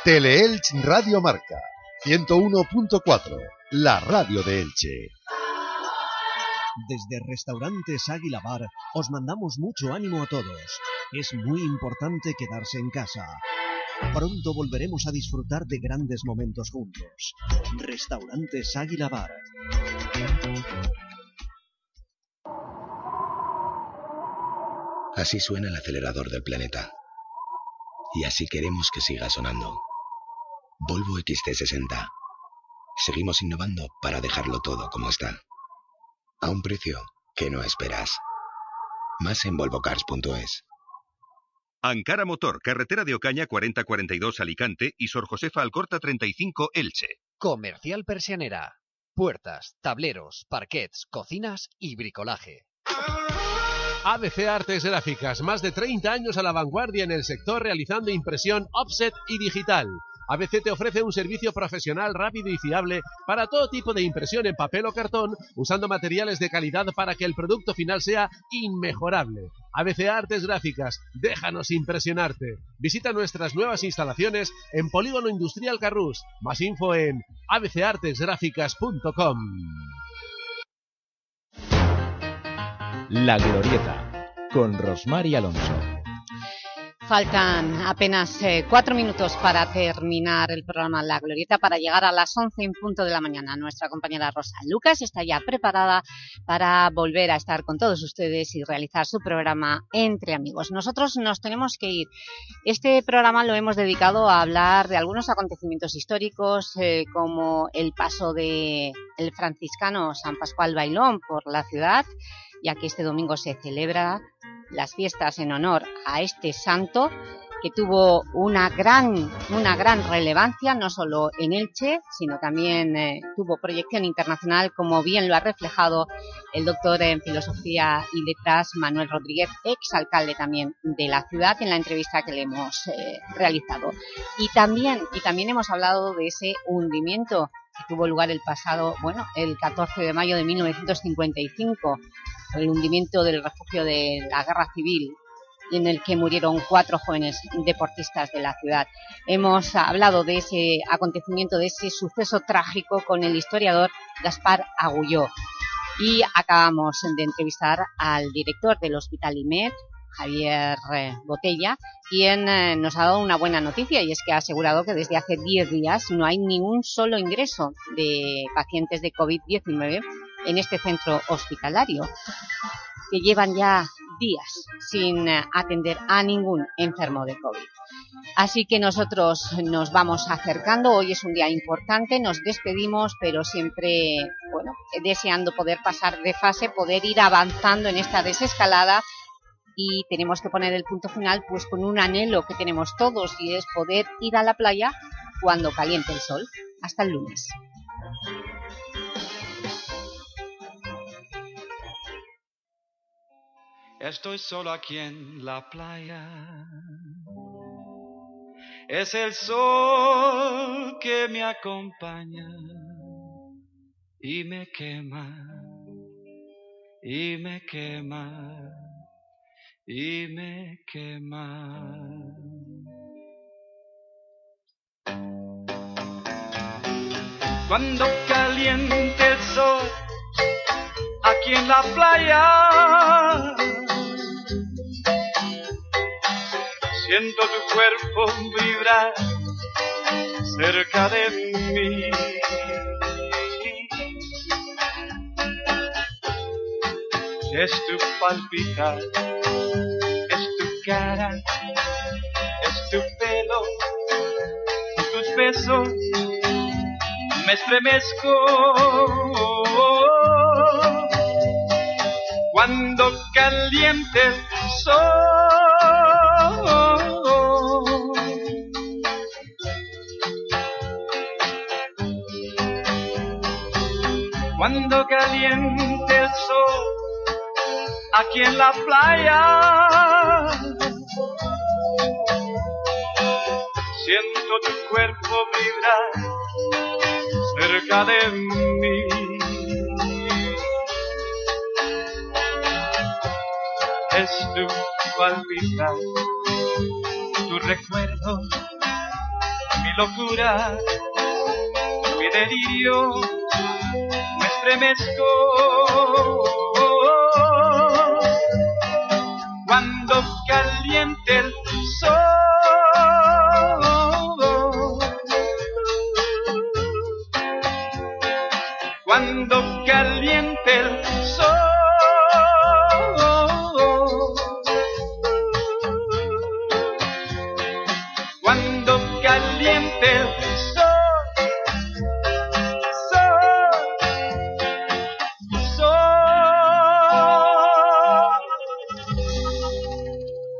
Tele-Elche Radio Marca 101.4, la radio de Elche. Desde Restaurantes Águila Bar os mandamos mucho ánimo a todos. Es muy importante quedarse en casa. Pronto volveremos a disfrutar de grandes momentos juntos. Restaurantes Águila Bar. Así suena el acelerador del planeta. Y así queremos que siga sonando. Volvo XC60. Seguimos innovando para dejarlo todo como está. A un precio que no esperas. Más en volvocars.es. Ankara Motor, carretera de Ocaña 4042 Alicante y Sor Josefa Alcorta 35 Elche. Comercial Persianera. Puertas, tableros, parquets, cocinas y bricolaje. ABC Artes Gráficas, más de 30 años a la vanguardia en el sector realizando impresión offset y digital. ABC te ofrece un servicio profesional rápido y fiable para todo tipo de impresión en papel o cartón, usando materiales de calidad para que el producto final sea inmejorable. ABC Artes Gráficas, déjanos impresionarte. Visita nuestras nuevas instalaciones en Polígono Industrial Carrús. Más info en abcartesgráficas.com. La Glorieta, con Rosmar y Alonso. Faltan apenas 4 minutos para terminar el programa La Glorieta, para llegar a las 11 en punto de la mañana. Nuestra compañera Rosa Lucas está ya preparada para volver a estar con todos ustedes y realizar su programa Entre Amigos. Nosotros nos tenemos que ir. Este programa lo hemos dedicado a hablar de algunos acontecimientos históricos, como el paso del franciscano San Pascual Bailón por la ciudad, ya que este domingo se celebra las fiestas en honor a este santo, que tuvo una gran relevancia, no solo en Elche, sino también tuvo proyección internacional, como bien lo ha reflejado el doctor en Filosofía y Letras Manuel Rodríguez, exalcalde también de la ciudad, en la entrevista que le hemos realizado. Y también hemos hablado de ese hundimiento que tuvo lugar el 14 de mayo de 1955, el hundimiento del refugio de la Guerra Civil, en el que murieron 4 jóvenes deportistas de la ciudad. Hemos hablado de ese acontecimiento, de ese suceso trágico, con el historiador Gaspar Agulló. Y acabamos de entrevistar al director del Hospital IMED, Javier Botella, quien nos ha dado una buena noticia, y es que ha asegurado que desde hace 10 días no hay ni un solo ingreso de pacientes de COVID-19 en este centro hospitalario, que llevan ya días sin atender a ningún enfermo de COVID. Así que nosotros nos vamos acercando. Hoy es un día importante, nos despedimos, pero siempre deseando poder pasar de fase, poder ir avanzando en esta desescalada. Y tenemos que poner el punto final pues con un anhelo que tenemos todos, y es poder ir a la playa cuando caliente el sol. Hasta el lunes. Estoy solo aquí en la playa. Es el sol que me acompaña y me quema, y me quema, y me quema. Cuando caliente el sol aquí en la playa, siento tu cuerpo vibrar cerca de mí. Es tu palpitar, es tu cara, es tu pelo, tus besos, me estremezco. Cuando caliente el sol, cuando caliente el sol aquí en la playa, siento tu cuerpo vibrar cerca de mí. Es tu palpitar, tu recuerdo, mi locura, mi delirio, me estremezco cuando caliente el sol, cuando caliente el sol. Cuando caliente el